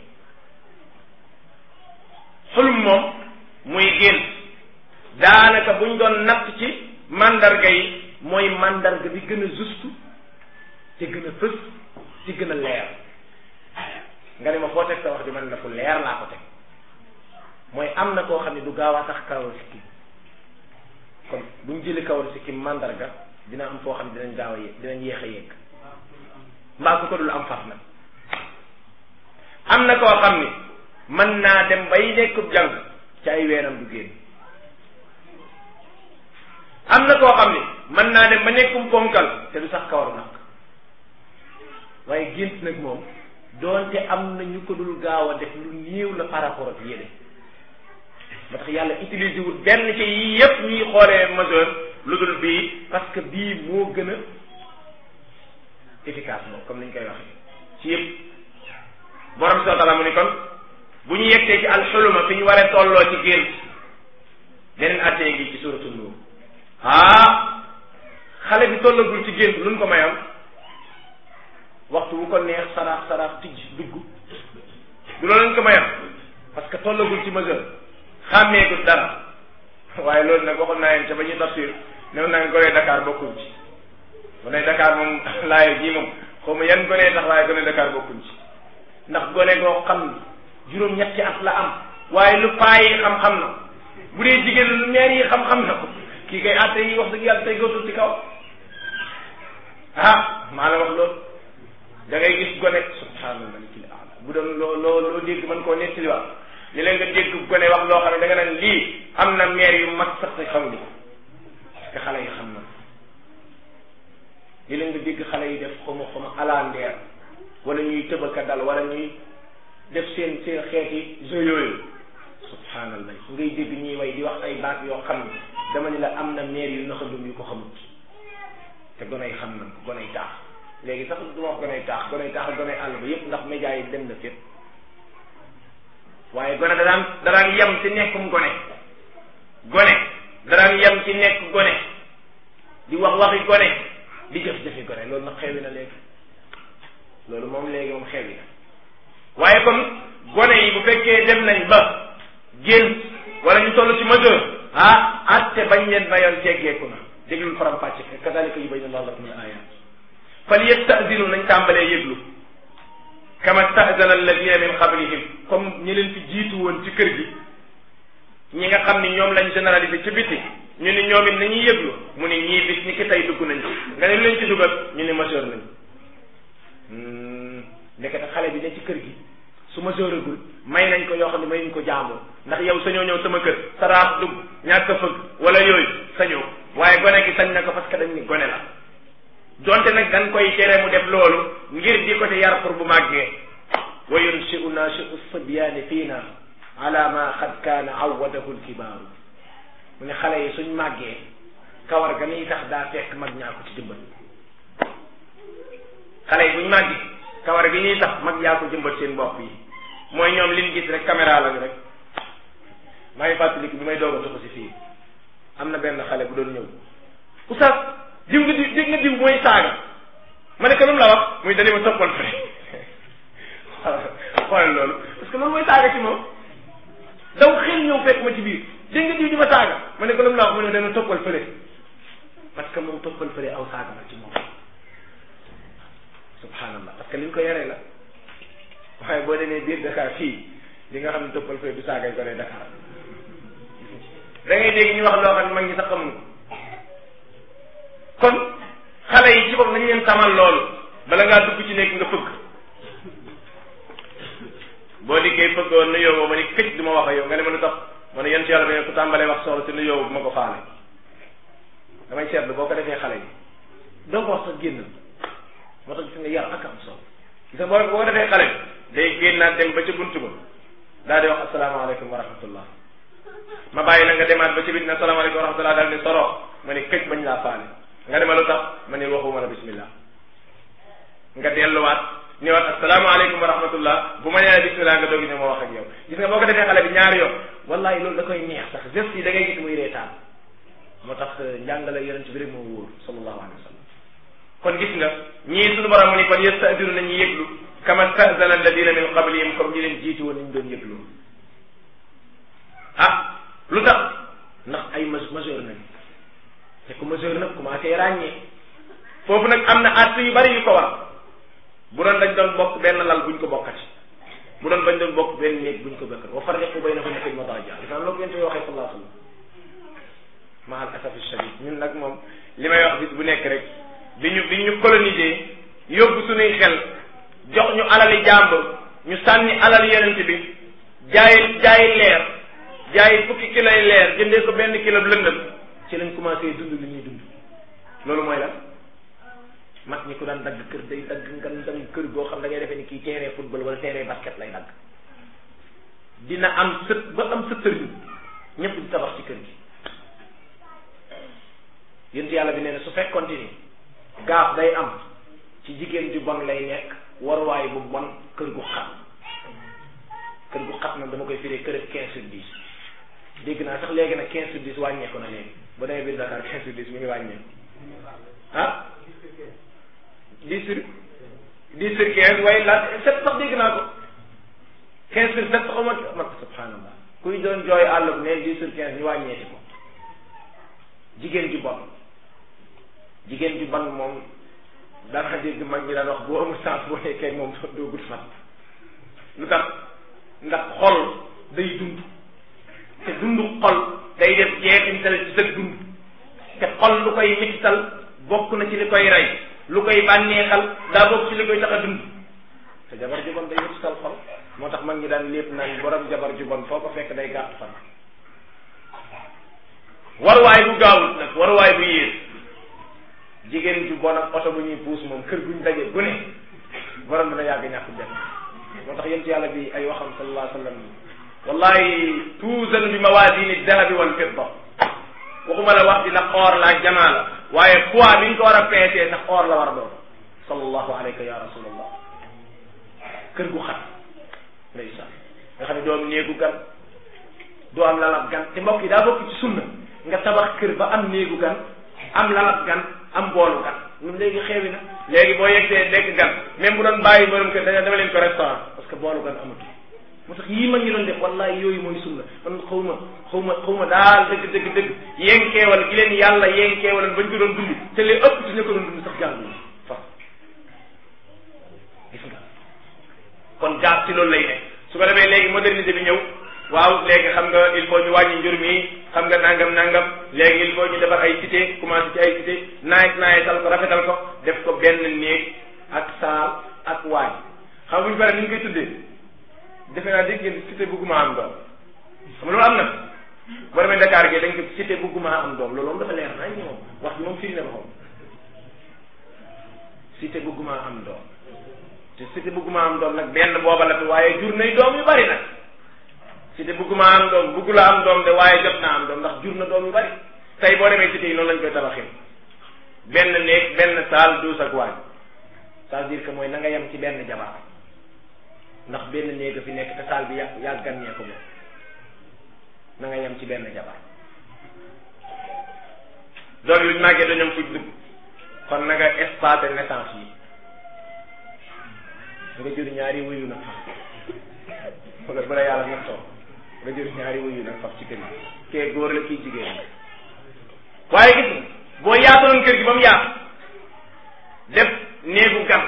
xulum moom muy gént daanaka buñ doon natt ci mandarga yi mooy mandarga bi gën a juste ci gën a fës ci gën a leer nga ne ma foo teg sa wax di man la fu leer laa ko teg mooy am na koo xam ne du gaaw a sax kawar sikkim kon buñ jëli kawar sikkim mandarga dina am foo xam ne dinañ gaaw a yéeg dinañ yéex a yéeg mbaa ku ko dul am faf nag am na koo xam ni mën naa dem bay nekkub jàng ci ay weenam du génn am na koo xam ni mën naa dem ba nekkum ponkal te du sax kawaru nag waaye gént nag moom doonte am na ñu ko dul gaaw a def lu néew la par rapport ak yéene moo tax yàlla utilisé wul benn ci yii yépp ñuy xoolee majeur lu dul bii parce que bii moo gën a efficace moom comme ni ñu koy waxee ci yépp borom subhanahu wa ta'ala mu ni kon bu ñu yeggtee ci alxuluma fi ñu waree tolloo ci gént beneen attee ngi ci suratul Nuur xale bi tollagul ci gént luñ ko mayam waxtu wu ko neex saraax tijj dugg du loolu lañ ko mayam parce que tollagul ci majeur xàmmeegul dara waaye loolu nag waxoon naa yéen ca ba ñuy tafsir new naa gone Dakar bokkul ci gone Dakar moom laaye jii moom xaw ma yan gone tax waaye gone Dakar bokkul ci ndax gone goo xam ni juróom-ñetti at la am waaye lu paa yi xam-xam na bu dee jigéen lu meer yi xam-xam na ko kii kay atte yi wax dëgg yàlla tey gootul ci kaw maa la wax loolu da ngay gis gone subhaanallah kil aala bu doon loo dégg mën koo nettaliwaat li leen nga dégg gone wax loo xam ne da nga naan lii am na meer yu mag sax te xamuñu ko parce que xale yi xam na li leen nga dégg xale yi def xoma alandeer wala ñuy tëbaka dal wala ñuy def seen xeeti jeux yooyu subhaanallah ngay dégg ñuy way di wax ay baat yoo xam ne dama ni la am na meer yu naxandum yu ko xamut te gone yi xam nañ ko gone yi taax léegi sax du wax gone yi taax ak gone yi àll ba yépp ndax média yi dem na fépp waaye gone daraan yem ci nekkum gone daraan yem ci nekk gone di wax waxi gone di jëf-jëfi gone loolu nag xewi na léegi loolu moom léegi moom xewi na waaye comme gone yi bu fekkee dem nañ ba génn wala ñu toll ci majeur atte bañ leen mayoon teggeeku na déglul faram fàcce kadalika yubayyinu Allahu lakum al-ayat fal yasta'zinu nañ tàmbalee yëglu kama sta'zana alladina min qablihim comme ñi leen fi jiitu woon ci kër gi ñi nga xam ni ñoom lañ généralisé ci biti ñu ni ñoom it nañuy yëglu mu ni ñii bis ni ki tey dugg nañ nga ne leen ci dugal ñu ni majeur nañ ndekete xale bi ne ci kër gi su majeuragul may nañ ko yoo xam ne may nañ ko jàmbur ndax yow sañoo ñëw sama kër saraax dugg ñàkk a fëgg wala yooyu sañoo waaye gone gi sañ na ko parce que dañ ni gone la donte nag dañ koy tere mu def loolu ngir di ko te yar pour bu màggee wa yunshi'u nashi'u sibyaani fiina ala ma qad kaana awwadahu lkibaaru mu ne xale yi suñ màggee kawar ga niy tax daa fekk mag ñaa ko ci jëmbat xale yi buñ màggee kawar gi ñuy tax mag yaa ko jëmbat seen bopp yi mooy ñoom liñ gis rek caméra lañu rek maa ngi fàttaliku bi may doog a toxu si fii am na benn xale bu doon ñëw oustaz diw nga diw mooy saaga ma ne ko lu mu la wax muy dani ma toppal fële xoolal loolu parce que loolu mooy saaga ci moom daw xel ñëw fekk ma ci biir dégg nga diw di ma saaga ma ne ko lu mu la wax mu ne dana toppal fële parce que moom toppal fële aw saaga la ci moom subhanallah parce que li ñu ko yaree la waaye boo demee biir Dakar fii li nga xam ne toppal fële du saagay ko ne Dakar da ngay dégg ñu wax loo xam ne mag ñi sax xamuñ ko kon xale yi ci bopp nañu leen tamal loolu bala ngaa dugg ci nekk nga fëgg boo diggee fëggoon nuyoo boo ma ni këcc du ma wax ak yow nga ne ma lu tax ma ne yéen ci yàlla dañoo ku tàmbalee wax soxla te nuyoo bu ma ko faale damay seetlu boo ko defee xale yi doo ko wax sax génn moo tax gis nga yar ak am solo gis nga boo ko defee xale bi day génnaat dem ba ca buntu ba daal di wax asalaamaaleykum wa rahmatullah ma bàyyi la nga demaat ba ci biir ne asalaamaaleykum wa rahmatullah daal di soro ma ne këcc bañ laa faale nga dema lu tax ma ne waxuma la bismillah nga delluwaat ñëwaat asalaamaaleykum wa rahmatullah bu ma nee bismillah nga doog ñëw ma wax ak yow gis nga boo ko defee xale bi ñaari yoon wallahi loolu da koy neex sax geste yi da ngay gis muy reetaan moo tax njàngale yonent bi rek moo wóor sallallahu alayhi wa sallam kon gis nga ñii suñu borom mu ni kon yastadiru nañu yëglu kama stazana alladina min qablihim comme ñi leen jiitu woon nañu doon yëglu ah lu tax ndax ay majeur nañ te ku majeur nag commencé ràññee foofu nag am na at yu bari yu ko war bu doon dañ doon bokk benn lal buñ ko bokkati bu doon bañ doon bokk benn néeg buñ ko bokkati wa farriqu baynahum fil madaaji dafa am loo ko yéen waxee sallallahu alayhi wa sallam ma al asaf shadid ñun nag moom li may wax bis bu nekk rek bi ñu colonisé yóbbu suñuy xel jox ñu alali jàmbur ñu sànni alal yonent bi jaayi leer jaayi fukki kiloy leer jëndee ko benn kilo lëndëm ci lañ commencé dund li ñuy dund loolu mooy la mag ñi ko daan dagg kër day dagg ngandam kër goo xam da ngay defee ni kii terrain football wala terrain basket lay dagg dina am sët ba am sëtëriñ ñëpp di tabax ci kër gi yént yàlla bi nee na su fekkoonte ni gaaf day am ci jigéen ju bon lay nekk waruwaay bu bon kër gu xat nag dama koy firee kër 15/10 dégg naa sax léegi nag 15/10 wàññeeku na léegi ba demee biir Dakar 15/10 mi ngi wàññeeku ah 10/15 waaye la 7 sax dégg naa ko 15/7 sax ma subhanallah kuy doon jooy àll bu ne 10/15 ñu wàññeeti ko jigéen ju bon moom daanaka dégg mag ñi daan wax boo amul chance boo nekkee moom doo gudd fan lu tax ndax xol day dund te dundu xol day def jeexintal ci sa dund te xol lu koy mettital bokk na ci li koy rey lu koy bànneexal daa bokk ci li koy tax a dund te jabar ju bon day mettital xol moo tax mag ñi daan lépp naan borom jabar ju bon foo ko fekk day gàtt fan waruwaay bu gaawut nag waruwaay bu yées jigéen ju bon ak oto bu ñuy puus moom kër guñ daje bu ne borom dina yàgg ñàkk dem moo tax yéen ci yàlla bi ay waxam sallallahu alayhi wa sallam wallahi tuuzanu bi mawazini dahabi wal fidda waxuma la wax dina or la ak jamaa la waaye poids bi ñu ko war a peesee ndax or la war a doon sallallahu alayka ya rasulallah kër gu xat ndeysaan nga xam ne doo am néegu gan doo am lalab gan te mbokk yi daa bokk ci sunna nga tabax kër ba am néegu gan am lalab gan am boolu gan ñun léegi xeewi na léegi boo yegsee nekk gan même bu doon bàyyi borom kër dama leen ko restaurant parce que boolu gan amatu moo tax yii ma ngi doon def wallahi yooyu mooy sunna man xaw ma daal dëgg yénkeewal gi leen yàlla yénkeewal bañ ko doon dund te li ëpp ci ñu ko doon dund sax jànguñu fa gis nga kon gaaf ci loolu lay nekk su ko defee léegi modernité bi ñëw waaw léegi xam nga il faut ñu wàññi njur mi xam nga nangam léegi il faut ñu defar ay cité commencé ci ay cité naayetal ko rafetal ko def ko benn néeg ak saal ak waañ xam nga bu ñu paree ni ñu koy tuddee defe naa dégg ngeen cité bugguma am doom xam nga loolu am na boo demee Dakar gi dañ ko cité bugguma am doom loolu moom dafa leer nañ moom wax bi moom firi na ma xam cité bugguma am doom te cité bugguma am doom nag benn booba la fi waaye jur nay doom yu bari nag cité bugguma am doom buggula am doom de waaye jot naa am doom ndax jur na doom yu bari tey boo demee cité yi noonu lañ koy tabaxee benn néeg benn saal duus ak waañ ça veut dire que mooy na nga yem ci benn jabar ndax benn néeg a fi nekk te saal bi yàggan ñee ko moom na nga yem ci benn jabar doom yi luñ màggee dañoom fuñ dugg kon na nga espacé naissance yi nga jur ñaari wuyu nag wala bu la yàlla nattoo nga jël ñaari wuyu nag fab ci kër yi kee góor la kii jigéen la waaye gis nga boo yaataloon kër gi ba mu yaatu def néegu gan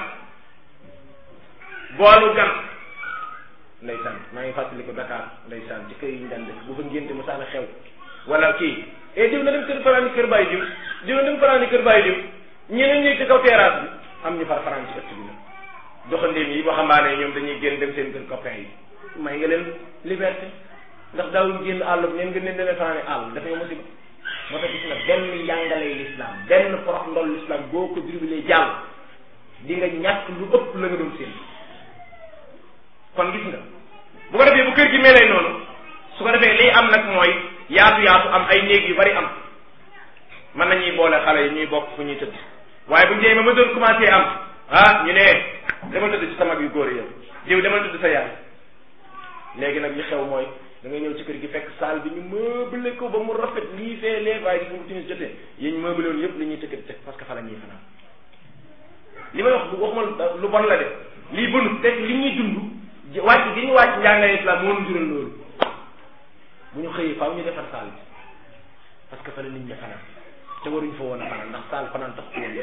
boolu gan ndeysaan maa ngi fàttali ko Dakar ndeysaan ci kër yi ñu daan def bu fa ngénte mu saana xew wala kii diw na dem kër faraan kër bàyyi diw na dem faraan kër bàyyi diw ñeneen ñi ci kaw terrasse bi am ñu far faraan ci ëtt bi nag doxandéem yi waxambaane ñoom dañuy génn dem seen kër copain yi may nga leen liberté ndax daawuñ génn àll bi neen nga leen demee fanaane àll dafa nga musiba moo tax gis nga benn njàngalee l'islam benn porox ndol l'islam boo ko driblee jàll di nga ñàkk lu ëpp la nga doon seen kon gis nga bu ko defee bu kër gi melee noonu su ko defee liy am nag mooy yaatu am ay néeg yu bari am mën nañuy boole xale yi ñuy bokk fu ñuy tëdd waaye bu njëy ma doon commencé am ñu ne demal tëdd ci sa mag yu góor yow diw demal tëdd sa yaay léegi nag li xew mooy da ngay ñëw ci kër gi fekk salle bi ñu meublé ko ba mu rafet lii fee lee waaye gis nga bu timis jotee yéen meublé woon yëpp li ñuy tëkkat teg parce que fa la ñuy fanaan li may wax waxuma lu bon la def lii bënut te li ñuy dund wàcc gi ñu wàcc njàngale islam moo ñu jural loolu bu ñu xëyee faaw ñu defar salle bi parce que fa la nit ñi fanaan te waruñ fa woon a fanaan ndax salle fanaan tax woon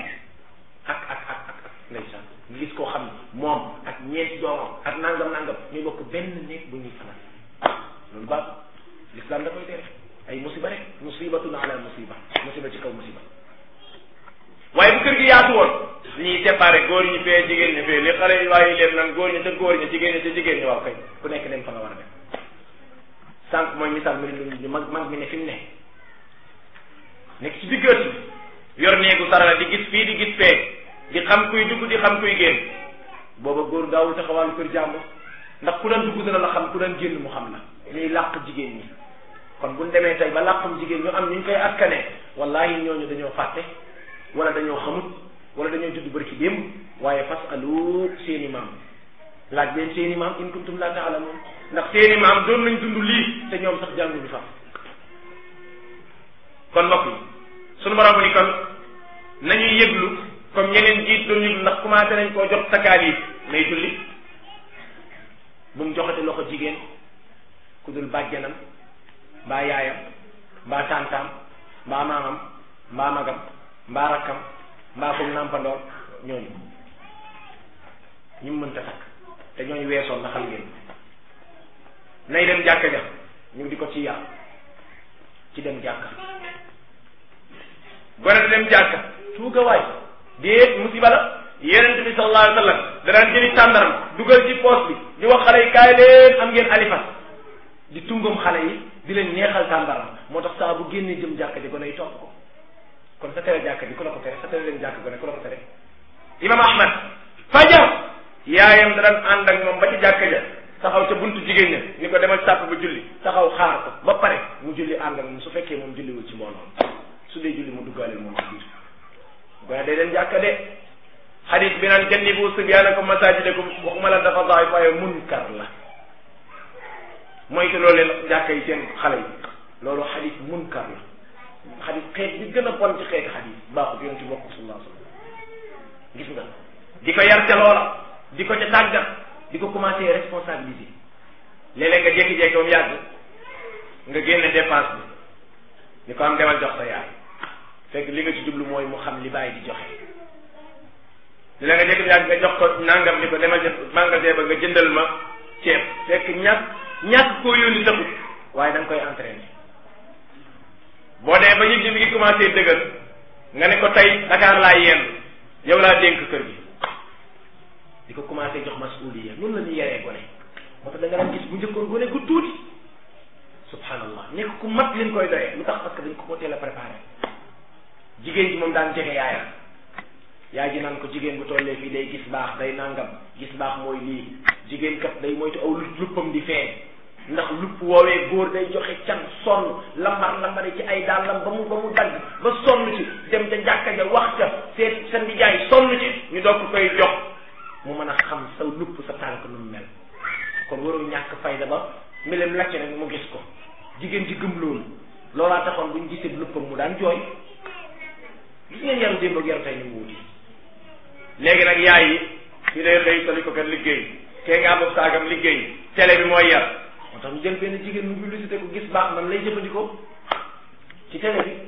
ak ndeysaan nga gis koo xam ne moom ak ñeenti doomam ak nangam ñuy bokk benn néeg bu ñuy fanaan loolu baax l'islam da koy tere ay musiba rek musibatun ala musiba ci kaw musiba waaye bu kër gi yaatu woon dañuy séparé góor ñi fee jigéen ñi fee li xale yi waaye leen nan góor ñi ca góor ñi jigéen ñi ca jigéen ñi waaw kay ku nekk dem fa nga war a dem sànq mooy misaal mi ñu mag mi ne fi mu nekk ci digg ëtt bi yor néegu sarala di gis fii di gis fee di xam kuy dugg di xam kuy génn booba góor daawul taxawaalu kër jàmbur ndax ku daan dugg dana la xam ku daan génn mu xam la ñuy làq jigéen ñi kon buñ demee tey ba làqum jigéen ñu am ñu koy askanee wallahi ñooñu dañoo fàtte wala dañoo xamut wala dañoo judd bari ci démb waaye fasalu seeni maam laaj leen seeni maam in kuntum la taalamun ndax seeni maam doon nañ dund lii te ñoom sax jànguñu fa kon mbokk yi sunu borom ni kon nañuy yëglu comme ñeneen jiit doon yëglu ndax commencé nañ koo jox takaalif nay julli bu mu joxate loxo jigéen ku dul bàjjanam mbaa yaayam mbaa tàntaam mbaa maamam mbaa magam mbaa rakkam mbaa comme nàmpandoor ñooñu ñu mënta takk te ñooñu weesoon na xam ngeen nay dem jàkka ja ñu di ko ci yar ci dem jàkka gone di dem jàkka tuuga waay déet musiba la yonent bi sallallahu alayhi wa sallam da daan jëli tàndaram dugal ci poos bi di wax xale yi kaay leen am ngeen alifas di tungam xale yi di leen neexal tàndaram moo tax saa bu génnee jëm jàkka ji gone yi topp ko kon sa tere jàkka ji ku la ko tere sa tere leen jàkka gone ku la ko tere imam ahmad fajar yaayam da daan ànd ak moom ba ci jàkka ja taxaw ca buntu jigéen ña ni ko demal sàpp ba julli taxaw xaar ko ba pare mu julli ànd ak moom su fekkee moom julliwul ci mbooloo su dee julli mu duggaaleel moom ci biir gone day leen jàkka de xadis bi naan jannibu sibyaanakum masaajidakum waxuma la dafa daay waaye munkar la moytu loolu leen jàkka yi seen xale yi loolu xadis munkar la xadis xeet bi gën a bon ci xeeti xadis baaxut yonent bi bokk sallallahu alayhi wasallam gis nga di ko yar ca loola di ko ca tàggat di ko commencé responsabiliser léeg-léeg nga jékki-jékki ba mu yàgg nga génne dépense bi ni ko am demal jox sa yaay fekk li nga ci jublu mooy mu xam li bàyyi di joxe li la nga jëkk yàgg nga jox ko nangam ni ko demal magasin ba nga jëndal ma ceeb fekk ñàkk koo yónni taxut waaye da nga koy entraîner boo dee ba yëg mi ngi commencé dëgër nga ne ko tey Dakar laa yenn yow laa dénk kër gi di ko commencé jox masuuliya noonu la ñuy yaree gone moo tax da nga daan gis bu njëkkoon gone gu tuuti subhanallah nekk ku mat liñ koy doyee lu tax parce que dañ ko teel a préparé jigéen ji moom daan jege yaayam yaay ji naan ko jigéen bu tollee fii day gis baax day nangam gis baax mooy lii jigéen kat day moytu aw luppam di feeñ ndax lupp woowee góor day joxe can sonn lambari ci ay dàllam ba mu dagg ba sonn ci dem ca jàkka ja wax ca sa ndijaay sonn ci ñu doog koy jox mu mën a xam sa lupp sa tànk nu mu mel kon waroo ñàkk fayda ba melem lacc nag mu gis ko jigéen ji gëm loolu loolaa taxoon buñ gisee luppam mu daan jooy gis ngeen yaru démb ak yaru tey ni mu wuti léegi nag yaay yi fii day xëy tali ko kat liggéey kee nga bopp saagam liggéey télé bi mooy yar moo tax ñu jël benn jigéen mu publicité ko gis baax nan lay jëfandikoo ci télé bi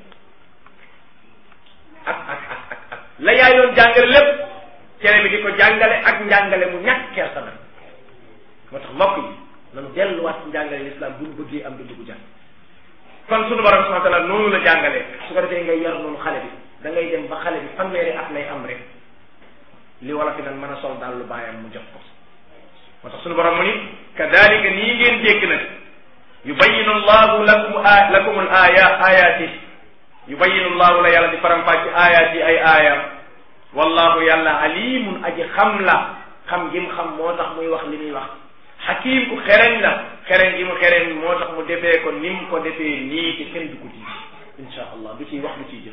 ak la yaay doon jàngale lépp télé bi di ko jàngale ak njàngale mu ñàkk kersa nag moo tax mbokk yi nanu delluwaat ci njàngale l'islam bu ñu bëggee am dund bu jàng kon sunu borom subhanahu wa ta'ala noonu la jàngalee su ko defee ngay yar noonu xale bi da ngay dem ba xale bi fanweeri at lay am rek li wala fi nan mën a sol daal lu bàyyam mu jox ko moo tax sunu borom mu ni kadalika nii ngeen dégg nag yubayinu allahu lakum al ayati yubayinu allahu la yàlla di faram-fàcc ayati ay aayam wallahu yàlla alimun aji xam la xam gi mu xam moo tax muy wax li muy wax xakim ku xereñ la xereñ gi mu xereñ moo tax mu defee ko ni mu ko defee nii te kenn du ko ci insha allah du ciy wax du ciy jëf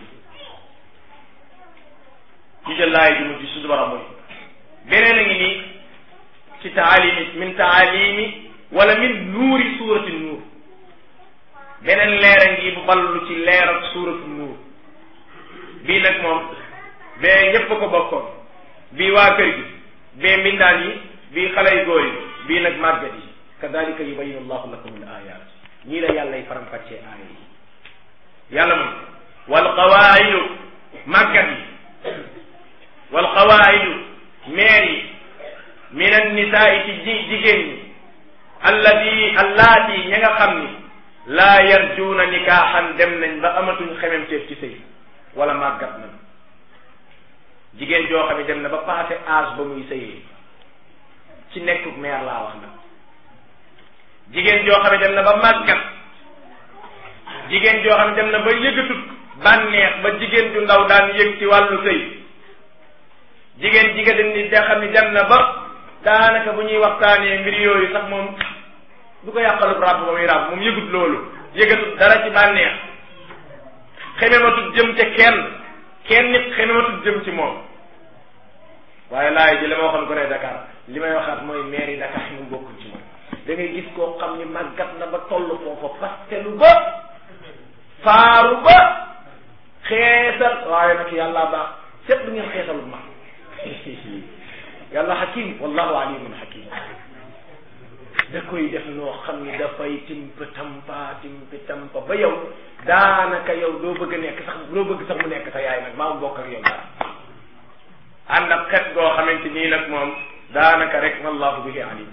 ñu jël laay ji mu ci suñu borom mooy beneen a ngi nii ci taalimi min taalimi wala min nuuri suurati nuur beneen leera ngi bu ballu ci leer ak suuratu nuur bii nag moom bee ñëpp ko bokkoon bii waa kër gi bee mbindaan yi bii xale yu góor yi bii nag màggat yi kadalika yubayinu allahu lakum al ayat ñii la yàlla y faram-fàccee aaya yi yàlla moom wal qawaidu màggat yi wal qawaidu meer yi min an nisaai ci jigéen ñi allaati ña nga xam ni laa yarjuuna nikaaxan dem nañ ba amatuñ xememteef ci sëy wala màggat nañ jigéen joo xam ne dem na ba passé âge ba muy sëyee ci nekkuk meer laa wax nag jigéen joo xam ne dem na ba màggat jigéen joo xam ne dem na ba yëgatut bànneex ba jigéen ju ndaw daan yëg ci wàllu sëy jigéen dem ni da xam ne dem na ba daanaka bu ñuy waxtaanee mbir yooyu sax moom du ko yàqalub ràbb ba muy ràbb moom yëgut loolu yëgatut dara ci bànneex xemematut jëm ca kenn nit xemematut jëm ci moom waaye laay ji la ma waxoon ko ne Dakar li may waxaat mooy maire yi Dakar moom bokkuñ ci moom da ngay gis koo xam ni màggat na ba toll foofa pastelu ba faaru ba xeesal waaye nag yàlla baax seet lu ngeen xeesalul ma yàlla hakim wallahu alimun hakim da koy def noo xam ni dafay timp tampa ba yow daanaka yow doo bëgg a nekk sax doo bëgg sax mu nekk sa yaay nag maa mu bokk ak yow dara ànd ak xet goo xamante nii nag moom daanaka rek wallahu bihi alim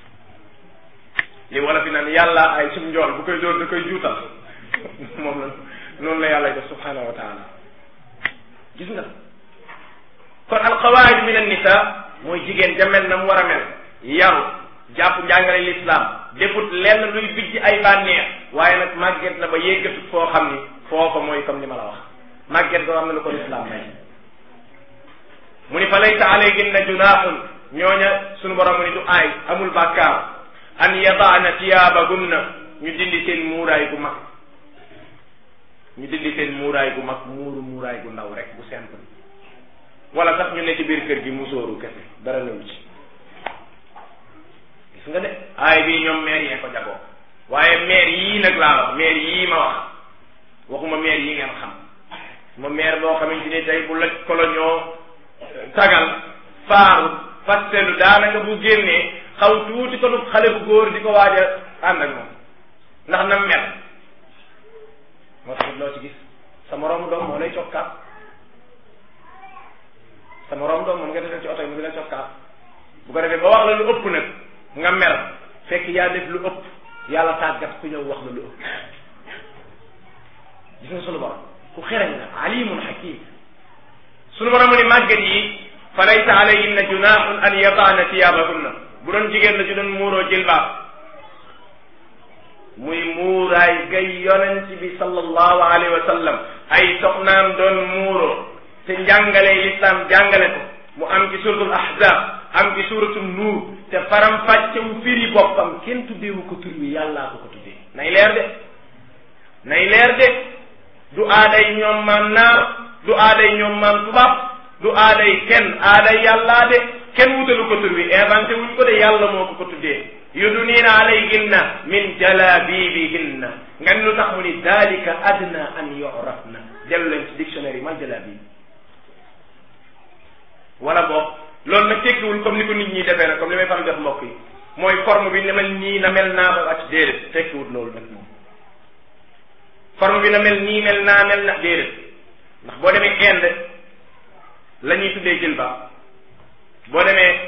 li wala fi naan yàlla ay sum njool bu koy dóor da koy juutal moom la noonu la yàlla def subhanahu wa taala gis nga kon alqawaid min an-nisa mooy jigéen jamel na mu war a mel yaru jàpp njàngale l'islam defut lenn luy bijj ay bànneex waaye nag màgget na ba yéggatut foo xam ni foofa mooy comme ni ma la wax màgget goo xam ne lu ko l'islam may mu ni fa laysa alayhinna junahun ñooña sunu borom mu ni du aay amul bàkkaar an yadaana tiyaabagunna ñu dindi seen muuraay gu mag muuraay gu ndaw rek bu simple wala sax ñu ne ci biir kër gi musóoru kese dara newu ci gis nga de aay bii ñoom maire yee ko jagoo waaye maire yii nag laa wax maire yii ma wax waxuma maire yi ngeen xam ma maire boo xamante ni tey bu la koloñoo tagal faaru fastelu daanaka bu génnee xaw tuuti ko du xale bu góor di ko waaj a ànd ak moom ndax na mel moo tax loo ci gis sa moroomu doom moo lay cokkaat sa moroomu doom moom nga defee ci oto yi mu di la cokkaat bu ko defee ba wax la lu ëpp nag nga mer fekk yaa def lu ëpp yàlla tàggat ku ñëw wax la lu ëpp gis nga sunu borom ku xereñ la alimun hakim sunu borom ni màggat yi fa laysa alayhinna junahun an yataana tiyabahunna bu doon jigéen la ci doon muuroo jilbaab muy muuraay gay yonent bi sallallahu alayhi wa sallam ay soxnaam doon muuroo te njàngale lislaam jàngale ko mu am ci suratul ahzab am ci suratul nuur te faram fàccewu firi boppam kenn tuddeewu ko tur wi yàllaa ko tuddee nay leer de du aaday ñoom maam naar du aaday ñoom maam tubaab du aaday kenn aaday yàllaa de kenn wutalu ko tur wi inventé wuñ ko de yàlla moo ko tuddee yuduniina alayhinna min jalabibihinna nga ni lu tax mu ni dalika adna an yurafna dellu leen ci dictionnaire yi man jalabib wala boog loolu nag tekkiwul comme ni ko nit ñi defee nag comme li may faral def mbokk yi mooy forme bi na mel nii na mel naa ba wàcc déedéet tekkiwul loolu nag moom forme bi na mel nii mel na déedéet ndax boo demee Inde la ñuy tuddee jilbaab boo demee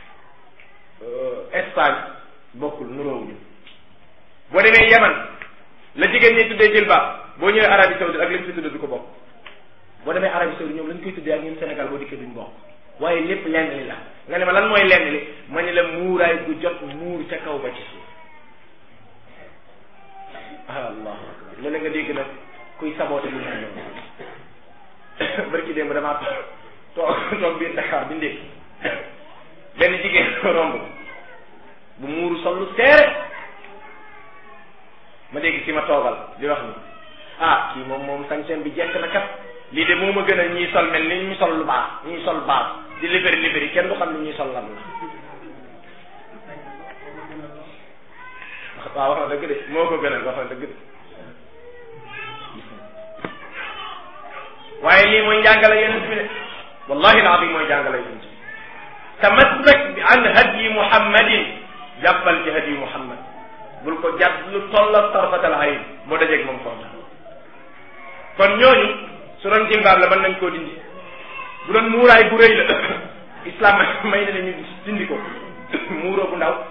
Espagne bokkul nuroowuñu boo demee Yaman la jigéen ñi tuddee jilbaab boo ñëwee Arabie Saoudite ak lañ fi tuddee du ko bokk boo demee Arabie Saoudite ñoom lañ koy tuddee ak ñun Sénégal boo dikkee duñ bokk waaye lépp lenn li la nga ne ma lan mooy lenn li ma ne la muuraay gu jot muur ca kaw ba ci suuf allahu akbar loolu nga dégg nag kuy saboote lu mel noonu barki démb damaa toog biir Dakar bi ndékki benn jigéen romb bu muuru sol lu seere ma dégg ci ma toogal di wax ni kii moom sañseen bi jekk na kat lii de moo ma gën a ñuy sol mel ni ñu sol lu baax ñuy sol baax di libéri kenn du xam ni ñuy sol lan la waaw wax na dëgg de moo ko gënal wax na dëgg de waaye lii mooy njàngale yonent bi de wallahi alazim mooy njàngale yonent bi tamassak bi an hadyi muhammadin jàppal ci hadyi muhammad bul ko jàpp lu tolla tarfatal ayn boo dajeeg moom kontaan kon ñooñu su doon jilbaab la mën nañ koo dindi bu doon muuraay bu rëy la islam may na ñu dindi ko muuroo bu ndaw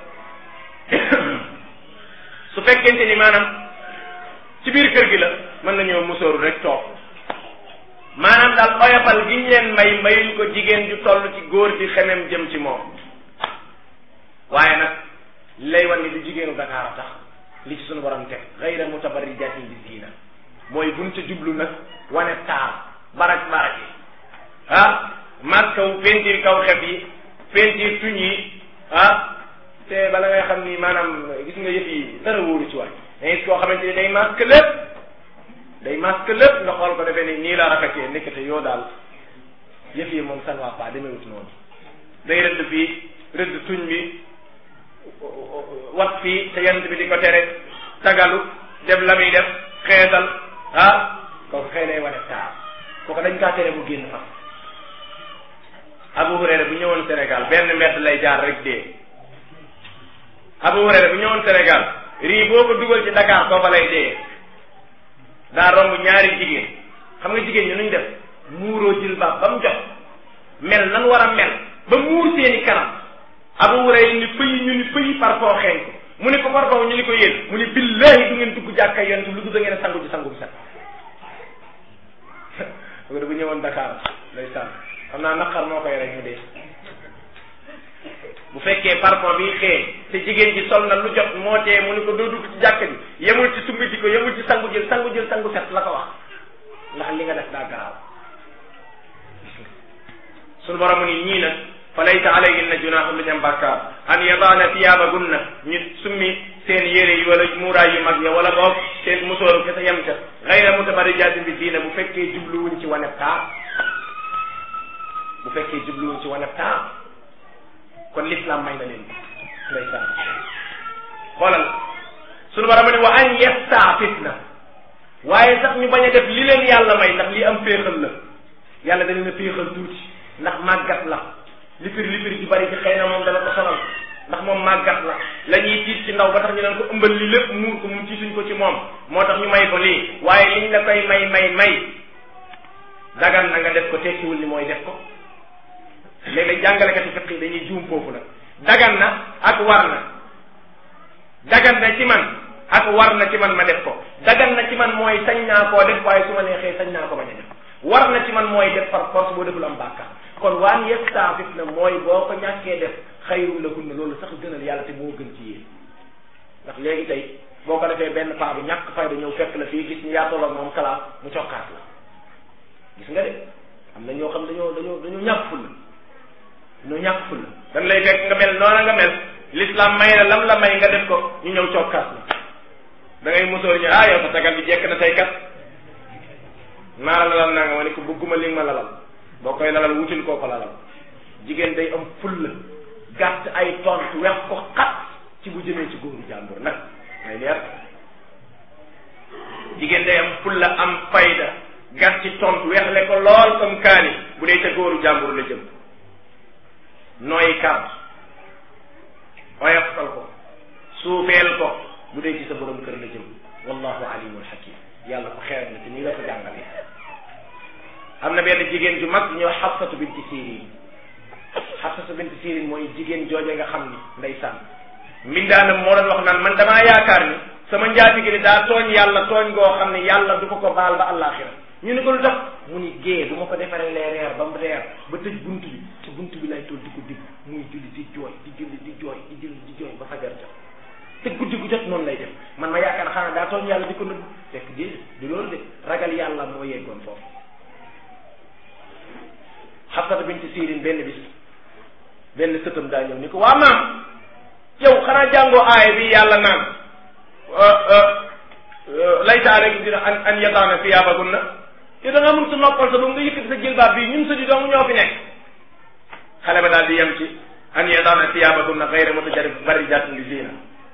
su fekkente ni maanaam ci biir kër gi la mën nañoo musóoru rek toog maanaam daal oyofal gi ñu leen mayuñ ko jigéen ju toll ci góor di xemem jëm ci moom waaye nag lay wan ni du jigéenu Dakar a tax li ci sunu borom teg ghayra mutabarrijatin bi zina mooy buñ ca jublu nag wane taar barak yi mag kaw peinture kaw xef yi peinture tuñ yi te bala ngay xam ni maanaam gis nga yëf yi dara wóoru ci waay mais koo xamante ni day masque lépp nga xool ko defee ni nii la rafetee nekkate yoo daal yëf yi moom ça ne va pas demewut noonu day rëdd fii rëdd tuñ bi wat fii te yant bi di ko tere tagalu def la muy def xeesal kooku xëy lay wane taar kooku dañ kaa tere mu génn fa Abu Hurayra bu ñëwoon Sénégal benn mbedd lay jaar rek dee Abu Hurayra bu ñëwoon Sénégal rii boo ko dugal ci Dakar foofa lay dee daa romb ñaari jigéen xam nga jigéen ñi nuñ def muuroo jilbaab ba mu jot mel nan war a mel ba muur seeni kanam Abu Hurayra ni fëyi ñu ni fëyi parfum xeeñ ko mu ne ko parfum ñu ni ko yéen mu ni billahi du ngeen dugg jàkka yonent lu dul da ngeen sangu ci sangu bi set bu bu ñëwoon Dakar lay sànn xam naa naqar moo koy rek ñu dee bu fekkee parfum bi xeeñ te jigéen ji sol na lu jot moo tee mu ni ko doo dugg ci jàkka ji yemul ci sumbi ko yemul ci sangu set la ko wax ndax li nga def daa garaaw sunu borom ni ñii nag fa laysa alayhinna junahun lu ñam bàkkaar an yadaana thiyaabagunna ñu summi seen yére yi wala muuraay yu mag ya wala boog seen musóoru kese yem ca ghayra mutabarrijatin bi diina bu fekkee jubluwuñ ci wane taar kon l'islam may na leen ndeysaan xoolal sunu borom ni wa an yastaafifna waaye sax ñu bañ a def li leen yàlla may ndax li am féexal la yàlla da leen a féexal tuuti ndax màggat la lifir ji bari ci xëy na moom dana ko sonal ndax moom màggat la ñuy tiit ci ndaw ba tax ñu leen ko ëmbal li lépp muur ko mu tiituñ ko ci moom moo tax ñu may ko lii waaye liñ la koy may dagan na nga def ko tekkiwul ni mooy def ko léeg-léeg jàngalekati fiq yi dañuy juum foofu nag dagan na ak war na dagan na ci man ak war na ci man ma def ko dagan na ci man mooy sañ naa koo def waaye su ma neexee sañ naa ko bañ a def war na ci man mooy def par force boo deful am bàkkaar kon waan yastaafif na mooy boo ko ñàkkee def xayrun lahunna loolu sax gënal yàlla te moo gën ci yéen ndax léegi tey boo ko defee benn paa bu ñàkk fayda ñëw fekk la fii gis ñu yaatoo ak moom kalaam mu cokkaat la gis nga de am na ñoo xam dañoo ñàkk fulla dañ lay fekk nga mel noona nga mel l'islam may la lam la may nga def ko ñu ñëw cokkaat la da ngay mosóor ñu yow sa tagal bi jekk na tey kat naa la lalal naa nga ma ne ko bëgguma li nga ma lalal boo koy lalal wutil koo ko lalal jigéen day am fulla gàtt ay tontu wex ko xat ci bu jëmee ci góoru jàmbur nag may leer jigéen day am fulla am fayda gàtt ci tontu wexle ko lool comme kaani bu dee ca góoru jàmbur la jëm nooy kàddu oyoftal ko suufeel ko bu dee ci sa borom kër la jëm wallahu alimul hakim yàlla ko xeer na te nii la ko jàngale am na benn jigéen ju mag ñëw Xafsatu binti Sirin Xafsatu binti Sirin mooy jigéen jooje nga xam ni ndeysaan mbindaanam moo doon wax naan man damaa yaakaar ni sama njaatige ni daa tooñ yàlla tooñ goo xam ne yàlla du ko baal ba àllaaxira ñu ne ko lu tax mu ni gée bu ma ko defaree lee reer ba mu reer ba tëj bunt bi te bunt bi lay toll di ko digg muy julli di jooy di julli di jooy di julli di jooy ba fajar jot te guddi gu jot noonu lay def man ma yaakaar xanaa daa tooñ yàlla di ko nëbb fekk déedéet du loolu de ragal yàlla moo yeggoon foofu Xafsata binti Sirin benn bis benn sëtam daa ñëw ni ko waa maam yow xanaa jàngoo aaya bi yàlla naan laysa alaykum dina an yadaana thiyaabakunna yow da nga mun sa noppal sa ba nga yëkkati sa jilbaab bii ñun sa di dong ñoo fi nekk xale ba daal di yem ci an yadaana thiyaabakunna ghayra mutabarrijatin li zina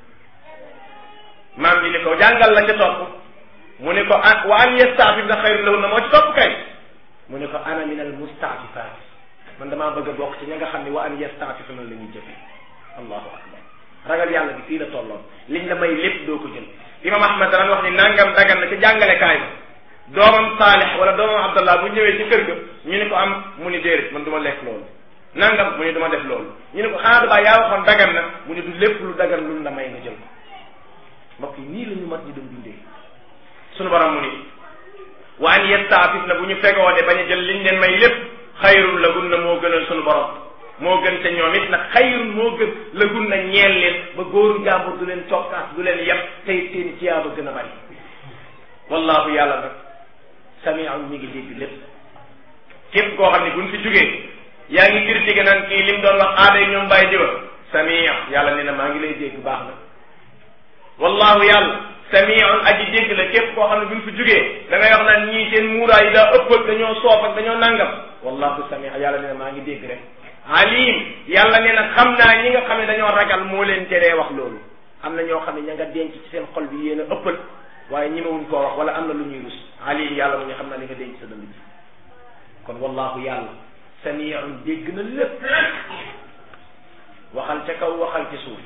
maam ji ni ko jàngal la ca topp mu ni ko wa an yasta'fifna khayrun lahunna moo ci topp kay mu ni ko ana min al musta'fifat man damaa bëgg a bokk ci ña nga xam ne wa an yasta'fifna la ñuy jëfe allahu akbar ragal yàlla bi fii la tolloon liñ la may lépp doo ko jël imam ahmad daan wax ni nangam dagan na ca jàngalekaay ba doomam Saalix wala doomam Abdallah bu ñëwee ci kër ga ñu ni ko am mu ni déedéet man du ma lekk loolu nangam mu ni du ma def loolu ñu ni ko xanaa du baa yaa waxoon dagan na mu ni du lépp lu dagan luñ la may nga jël ko mbokk yi nii la ñu mat ñi doon dundee sunu borom mu ni wa an yastaafif na bu ñu fegoode bañ a jël liñ leen may lépp xayrun la gun na moo gënal sunu borom moo gën ca ñoom it nag xayrun moo gën la gun na ñeel leen ba góoru jàmbur du leen cokkaas du leen yem tey seen ciyaaba gën a bari wallahu yàlla nag sami'un mi ngi dégg lépp képp koo xam ne buñ fi jugee yaa ngi critiqué naan kii lim doon wax aaday ñoom bàyyi jiwa sami' yàlla nee na maa ngi lay dégg baax na wallahu yàlla sami'un aji dégg la képp koo xam ne buñ fi jugee da ngay wax naan ñii seen muuraay yi daa ëppal dañoo soof ak dañoo nangam wallahu sami' yàlla nee na maa ngi dégg rek alim yàlla nee na xam naa ñi nga xam ne dañoo ragal moo leen teree wax loolu am na ñoo xam ne ña nga denc ci seen xol bi yéen a ëppal waaye ñemewuñ koo wax wala am na lu ñuy rus alim yàlla mu ñu xam naa li nga denc sa dënd bi kon wallahu yàlla sami'un dégg na lépp waxal ca kaw waxal ci suuf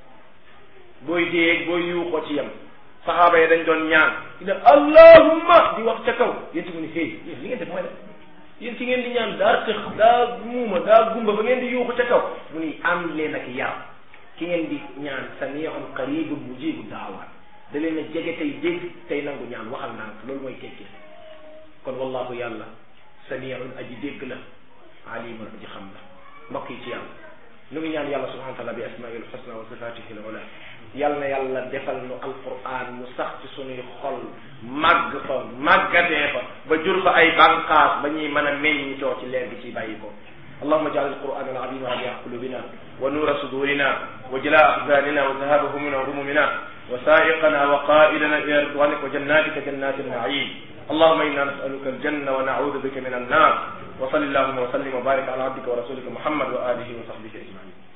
booy déeg booy yuuxoo ci yem saxaaba yi dañ doon ñaan ne allahumma di wax ca kaw yéen ci mu ni hey yéen li ngeen def mooy la yéen ci ngeen di ñaan daa tëx daa muuma daa gumba ba ngeen di yuuxu ca kaw mu ni am leen ak yar ki ngeen di ñaan sami'un qaribun mujibu da'awaat da leen a jege tey dégg tey nangu ñaan waxal ndànk loolu mooy tekki kon wallahu yàlla sami'un aji dégg la alimun aji xam la mbokk yi ci yàlla nu ngi ñaan yàlla subhanahu wa ta'ala bi asma'il husna wa sifatihi al-ula yàlla na yàlla defal nu alquran mu sax ci sunuy xol màgg fa màggatee fa ba jur fa ay bànqaas ba ñuy mën a meññitoo ci leer gi ciy bàyyi ko اللهم اجعل القرآن العظيم ربيع قلوبنا ونور صدورنا وجلاء أحزاننا وذهاب همومنا وغمومنا وسائقنا وقائدنا إلى رضوانك وجناتك جنات النعيم اللهم إنا نسألك الجنة ونعوذ بك من النار وصل اللهم وسلم وبارك على عبدك ورسولك محمد وآله وصحبه أجمعين